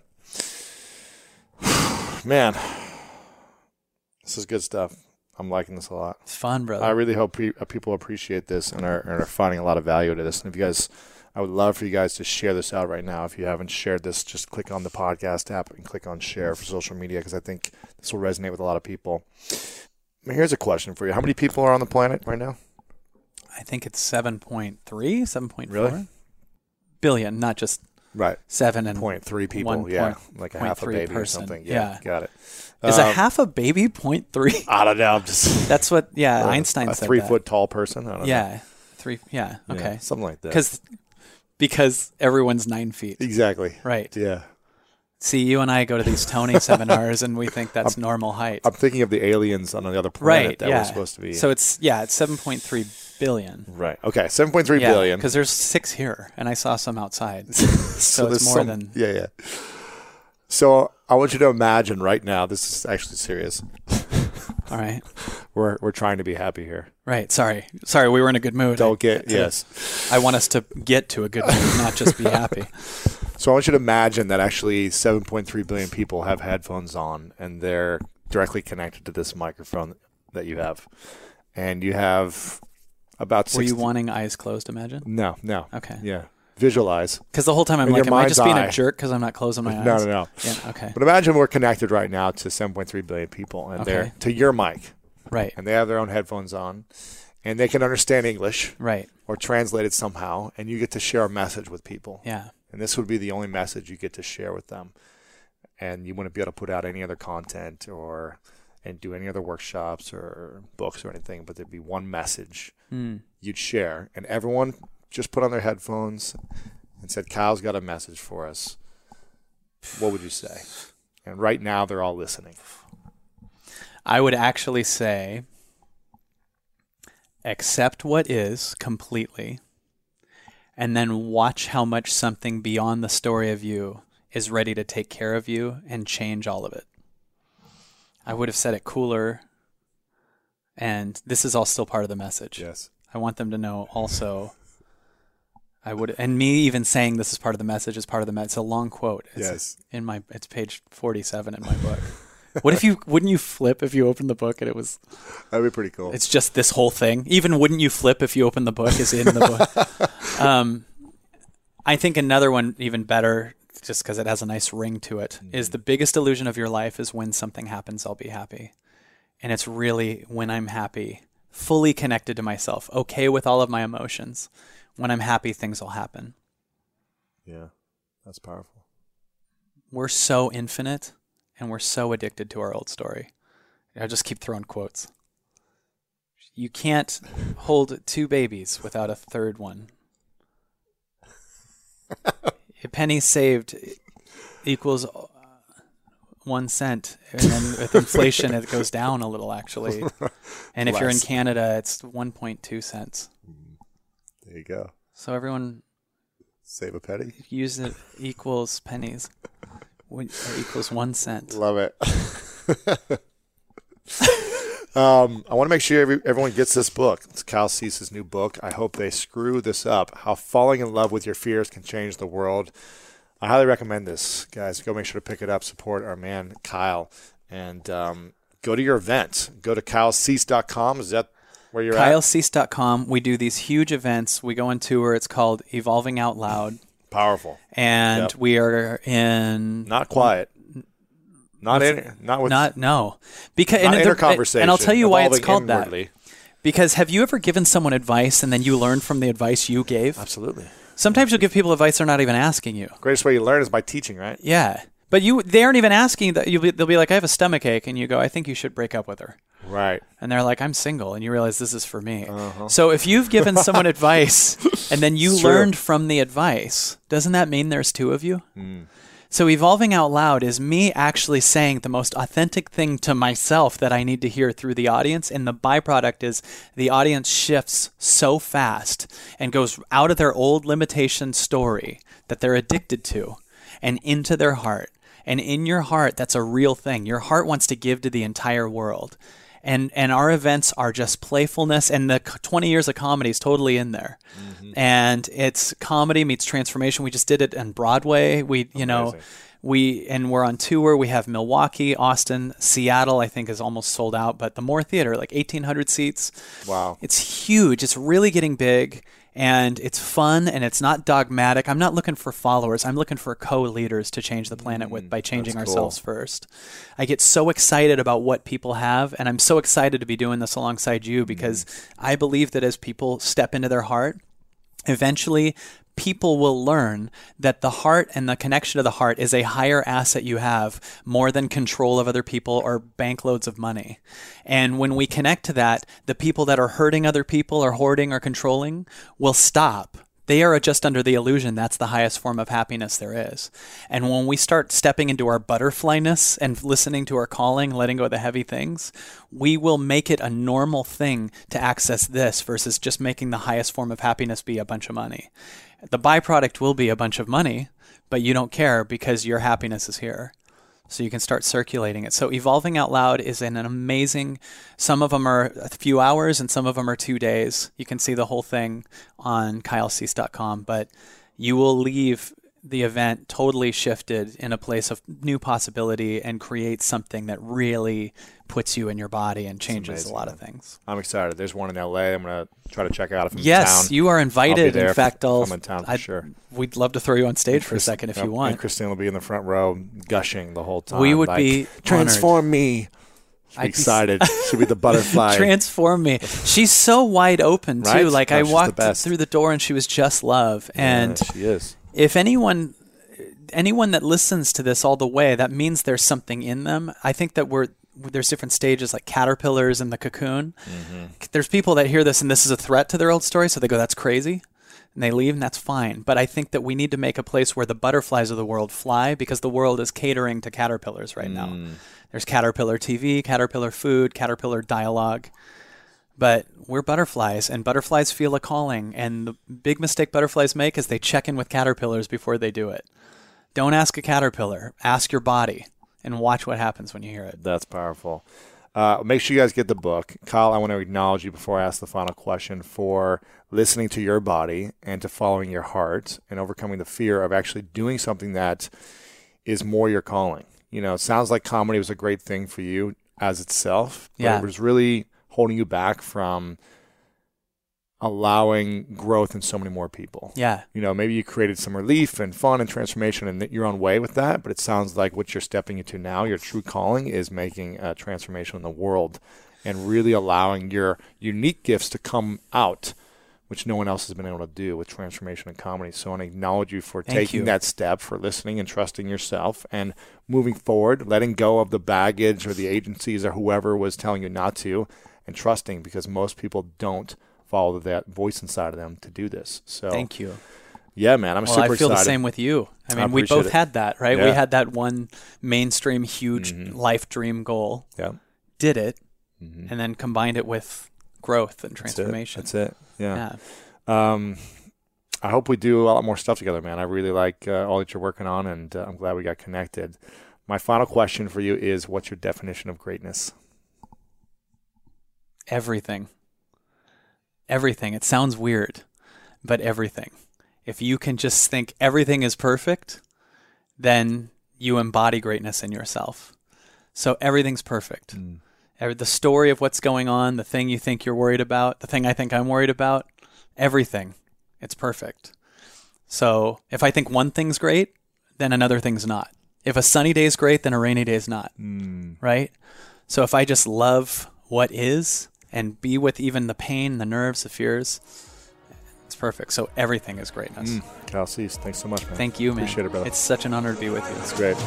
Man, this is good stuff. I'm liking this a lot. It's fun, brother. I really hope people appreciate this and are finding a lot of value to this. And if you guys, I would love for you guys to share this out right now. If you haven't shared this, just click on the podcast app and click on share for social media, because I think this will resonate with a lot of people. Here's a question for you. How many people are on the planet right now? I think it's 7.3, 7.4. Really? Billion, not just 7.3 people. Yeah, like a half a baby or something. Yeah, got it. Is a half a baby 0.3? I don't know. I'm just that's what. Yeah, Einstein said. A 3 foot tall person. I don't know. 3. Yeah. Okay. Something like that. Because everyone's 9 feet. Exactly. Right. Yeah. See, you and I go to these Tony seminars, and we think that's normal height. I'm thinking of the aliens on the other planet that we're supposed to be. So it's 7.3 billion. Right. Okay. 7.3 billion. Because there's 6 here, and I saw some outside. so it's more than. Yeah. So I want you to imagine right now. This is actually serious. All right. We're trying to be happy here. Right. Sorry. We were in a good mood. Yes. I want us to get to a good mood, not just be happy. So I want you to imagine that actually 7.3 billion people have headphones on, and they're directly connected to this microphone that you have. And you have about 60... Were you wanting eyes closed, imagine? No. Okay. Yeah. Visualize. Because the whole time I'm like, am I just being a jerk because I'm not closing my eyes? No. Yeah, okay. But imagine we're connected right now to 7.3 billion people, and they're to your mic. Right. And they have their own headphones on, and they can understand English. Right. Or translate it somehow, and you get to share a message with people. Yeah. And this would be the only message you get to share with them. And you wouldn't be able to put out any other content and do any other workshops or books or anything, but there'd be one message you'd share. And everyone just put on their headphones and said, Kyle's got a message for us. What would you say? And right now they're all listening. I would actually say, accept what is completely, and then watch how much something beyond the story of you is ready to take care of you and change all of it. I would have said it cooler, and this is all still part of the message. Yes. I want them to know also, and me even saying this is part of the message is part of the message. It's a long quote. It's it's page 47 in my book. Wouldn't you flip if you opened the book and it was... That'd be pretty cool. It's just this whole thing. Even wouldn't you flip if you opened the book is in the book. I think another one even better, just because it has a nice ring to it, is the biggest illusion of your life is when something happens, I'll be happy. And it's really when I'm happy, fully connected to myself, okay with all of my emotions. When I'm happy, things will happen. Yeah, that's powerful. We're so infinite. And we're so addicted to our old story. I'll just keep throwing quotes. You can't hold two babies without a third one. A penny saved equals 1 cent. And then with inflation, it goes down a little, actually. And if you're in Canada, it's 1.2 cents. There you go. So everyone... Save a penny? Use it equals pennies. Equals 1 cent. Love it. I want to make sure everyone gets this book. It's Kyle Cease's new book. I hope they screw this up. How Falling in Love with Your Fears Can Change the World. I highly recommend this, guys. Go make sure to pick it up. Support our man, Kyle. And go to your event. Go to KyleCease.com. Is that where you're at? KyleCease.com. We do these huge events. We go on tour. It's called Evolving Out Loud. Powerful. And we are in... Not quiet. Not inner conversation. And I'll tell you why it's called inwardly. That. Because have you ever given someone advice and then you learned from the advice you gave? Absolutely. Sometimes you'll give people advice they're not even asking you. Greatest way you learn is by teaching, right? Yeah. But they aren't even asking that. They'll be like, I have a stomach ache. And you go, I think you should break up with her. Right. And they're like, I'm single. And you realize this is for me. Uh-huh. So if you've given someone advice and then you learned from the advice, doesn't that mean there's two of you? Mm. So Evolving Out Loud is me actually saying the most authentic thing to myself that I need to hear through the audience. And the byproduct is the audience shifts so fast and goes out of their old limitation story that they're addicted to and into their heart. And in your heart, that's a real thing. Your heart wants to give to the entire world. And our events are just playfulness, and the 20 years of comedy is totally in there. Mm-hmm. And it's comedy meets transformation. We just did it on Broadway. We're on tour. We have Milwaukee, Austin, Seattle, I think is almost sold out, but the Moore Theater, like 1,800 seats. Wow. It's huge. It's really getting big. And it's fun, and it's not dogmatic. I'm not looking for followers. I'm looking for co-leaders to change the planet with by changing ourselves first. I get so excited about what people have, and I'm so excited to be doing this alongside you because I believe that as people step into their heart, eventually people will learn that the heart and the connection to the heart is a higher asset you have more than control of other people or bank loads of money. And when we connect to that, the people that are hurting other people or hoarding or controlling will stop. They are just under the illusion that's the highest form of happiness there is. And when we start stepping into our butterflyness and listening to our calling, letting go of the heavy things, we will make it a normal thing to access this versus just making the highest form of happiness be a bunch of money. The byproduct will be a bunch of money, but you don't care because your happiness is here. So you can start circulating it. So Evolving Out Loud is an amazing, some of them are a few hours and some of them are 2 days. You can see the whole thing on KyleCease.com, but you will leave the event totally shifted in a place of new possibility and create something that really puts you in your body and changes a lot of things. I'm excited. There's one in LA. I'm going to try to check it out if I'm in town. Yes, you are invited. In fact, I'm in town for sure. We'd love to throw you on stage for a second if you want. And Christine will be in the front row gushing the whole time. We would be transform me. She'll be excited. She'll be the butterfly. Transform me. She's so wide open, too. Right? Like, Oh, I she's walked the best. through the door and she was just love. And Yeah, she is. if anyone that listens to this all the way, that means there's something in them. I think that there's different stages, like caterpillars in the cocoon. Mm-hmm. There's people that hear this and this is a threat to their old story, so they go, that's crazy. And they leave, and that's fine. But I think that we need to make a place where the butterflies of the world fly, because the world is catering to caterpillars right now. There's caterpillar TV, caterpillar food, caterpillar dialogue. But we're butterflies, and butterflies feel a calling. And the big mistake butterflies make is they check in with caterpillars before they do it. Don't ask a caterpillar. Ask your body, and watch what happens when you hear it. That's powerful. Make sure you guys get the book. Kyle, I want to acknowledge you before I ask the final question for listening to your body and to following your heart and overcoming the fear of actually doing something that is more your calling. You know, it sounds like comedy was a great thing for you as itself, but Yeah. it was really holding you back from allowing growth in so many more people. Yeah. You know, maybe you created some relief and fun and transformation and you're on way with that, but it sounds like what you're stepping into now, your true calling, is making a transformation in the world and really allowing your unique gifts to come out, which no one else has been able to do with transformation and comedy. So I want to acknowledge you for taking that step, for listening and trusting yourself and moving forward, letting go of the baggage or the agencies or whoever was telling you not to, and trusting, because most people don't follow that voice inside of them to do this. So Thank you. Yeah, man, I'm super excited. I feel the same with you. I mean, we appreciate both had that, right? Yeah. We had that one mainstream, huge life dream goal. Yeah. Did it, and then combined it with growth and transformation. That's it. Yeah. I hope we do a lot more stuff together, man. I really like all that you're working on, and I'm glad we got connected. My final question for you is, what's your definition of greatness? Everything. Everything. It sounds weird, but everything. If you can just think everything is perfect, then you embody greatness in yourself. So everything's perfect. The story of what's going on, the thing you think you're worried about, the thing I think I'm worried about, everything, it's perfect. So if I think one thing's great, then another thing's not. If a sunny day is great, then a rainy day is not, right? So if I just love what is and be with even the pain, the nerves, the fears, it's perfect. So everything is greatness. Kyle Cease, thanks so much, man. Thank you, man. Appreciate it, brother. It's such an honor to be with you. It's great.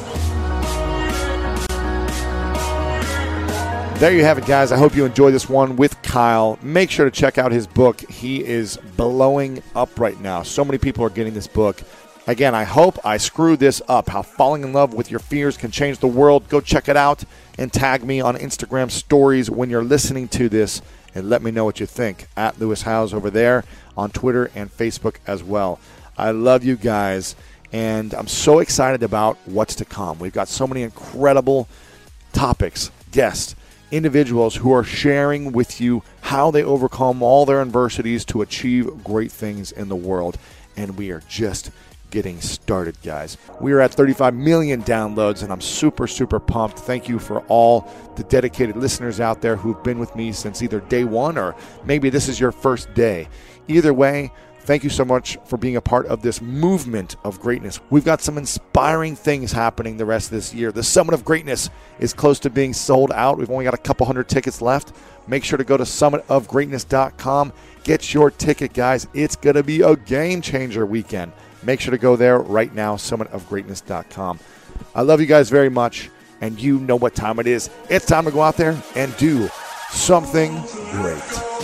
There you have it, guys. I hope you enjoyed this one with Kyle. Make sure to check out his book. He is blowing up right now. So many people are getting this book. Again, I hope I screwed this up. How falling in love with your fears can change the world. Go check it out and tag me on Instagram stories when you're listening to this and let me know what you think. At Lewis Howes over there on Twitter and Facebook as well. I love you guys, and I'm so excited about what's to come. We've got so many incredible topics, guests, individuals who are sharing with you how they overcome all their adversities to achieve great things in the world. And we are just getting started, guys. We are at 35 million downloads, and I'm super, super pumped. Thank you for all the dedicated listeners out there who've been with me since either day one or maybe this is your first day. Either way, thank you so much for being a part of this movement of greatness. We've got some inspiring things happening the rest of this year. The Summit of Greatness is close to being sold out. We've only got a couple hundred tickets left. Make sure to go to summitofgreatness.com. Get your ticket, guys. It's going to be a game changer weekend. Make sure to go there right now, summitofgreatness.com. I love you guys very much, and you know what time it is. It's time to go out there and do something great.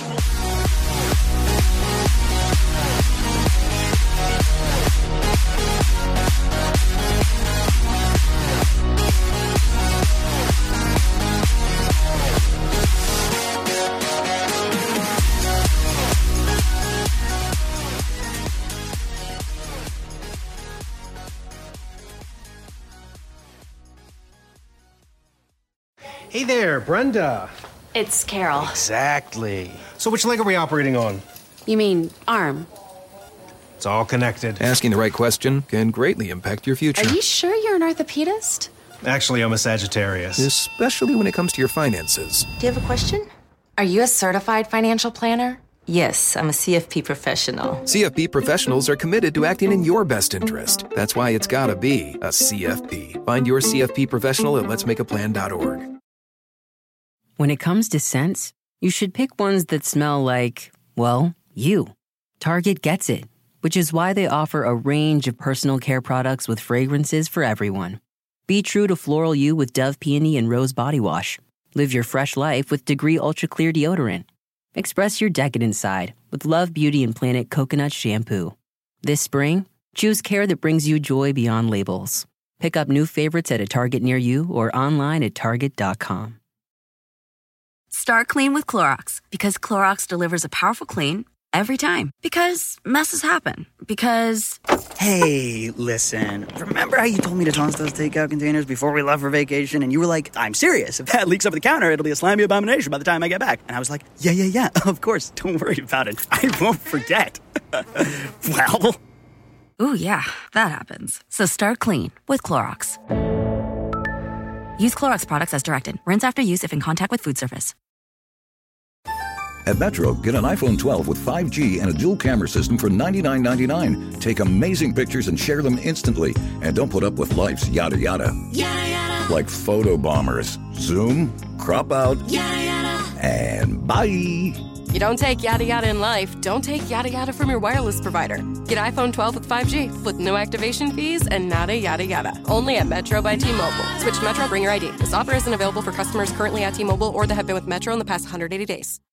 Hey there, Brenda. It's Carol. Exactly. So which leg are we operating on? You mean arm? It's all connected. Asking the right question can greatly impact your future. Are you sure you're an orthopedist? Actually, I'm a Sagittarius. Especially when it comes to your finances. Do you have a question? Are you a certified financial planner? Yes, I'm a CFP professional. CFP professionals are committed to acting in your best interest. That's why it's gotta be a CFP. Find your CFP professional at letsmakeaplan.org. When it comes to scents, you should pick ones that smell like, well, you. Target gets it, which is why they offer a range of personal care products with fragrances for everyone. Be true to floral you with Dove Peony and Rose Body Wash. Live your fresh life with Degree Ultra Clear Deodorant. Express your decadent side with Love Beauty and Planet Coconut Shampoo. This spring, choose care that brings you joy beyond labels. Pick up new favorites at a Target near you or online at Target.com. Start clean with Clorox because Clorox delivers a powerful clean every time. Because messes happen. Because... Hey, listen. Remember how you told me to toss those takeout containers before we left for vacation? And you were like, I'm serious. If that leaks over the counter, it'll be a slimy abomination by the time I get back. And I was like, yeah, of course. Don't worry about it. I won't forget. Well... Ooh, yeah, that happens. So start clean with Clorox. Use Clorox products as directed. Rinse after use if in contact with food surface. At Metro, get an iPhone 12 with 5G and a dual camera system for $99.99. Take amazing pictures and share them instantly. And don't put up with life's yada yada. Yada yada. Like photo bombers. Zoom, crop out, yada yada. And bye. You don't take yada yada in life, don't take yada yada from your wireless provider. Get iPhone 12 with 5G with no activation fees and nada yada yada. Only at Metro by T-Mobile. Switch to Metro, bring your ID. This offer isn't available for customers currently at T-Mobile or that have been with Metro in the past 180 days.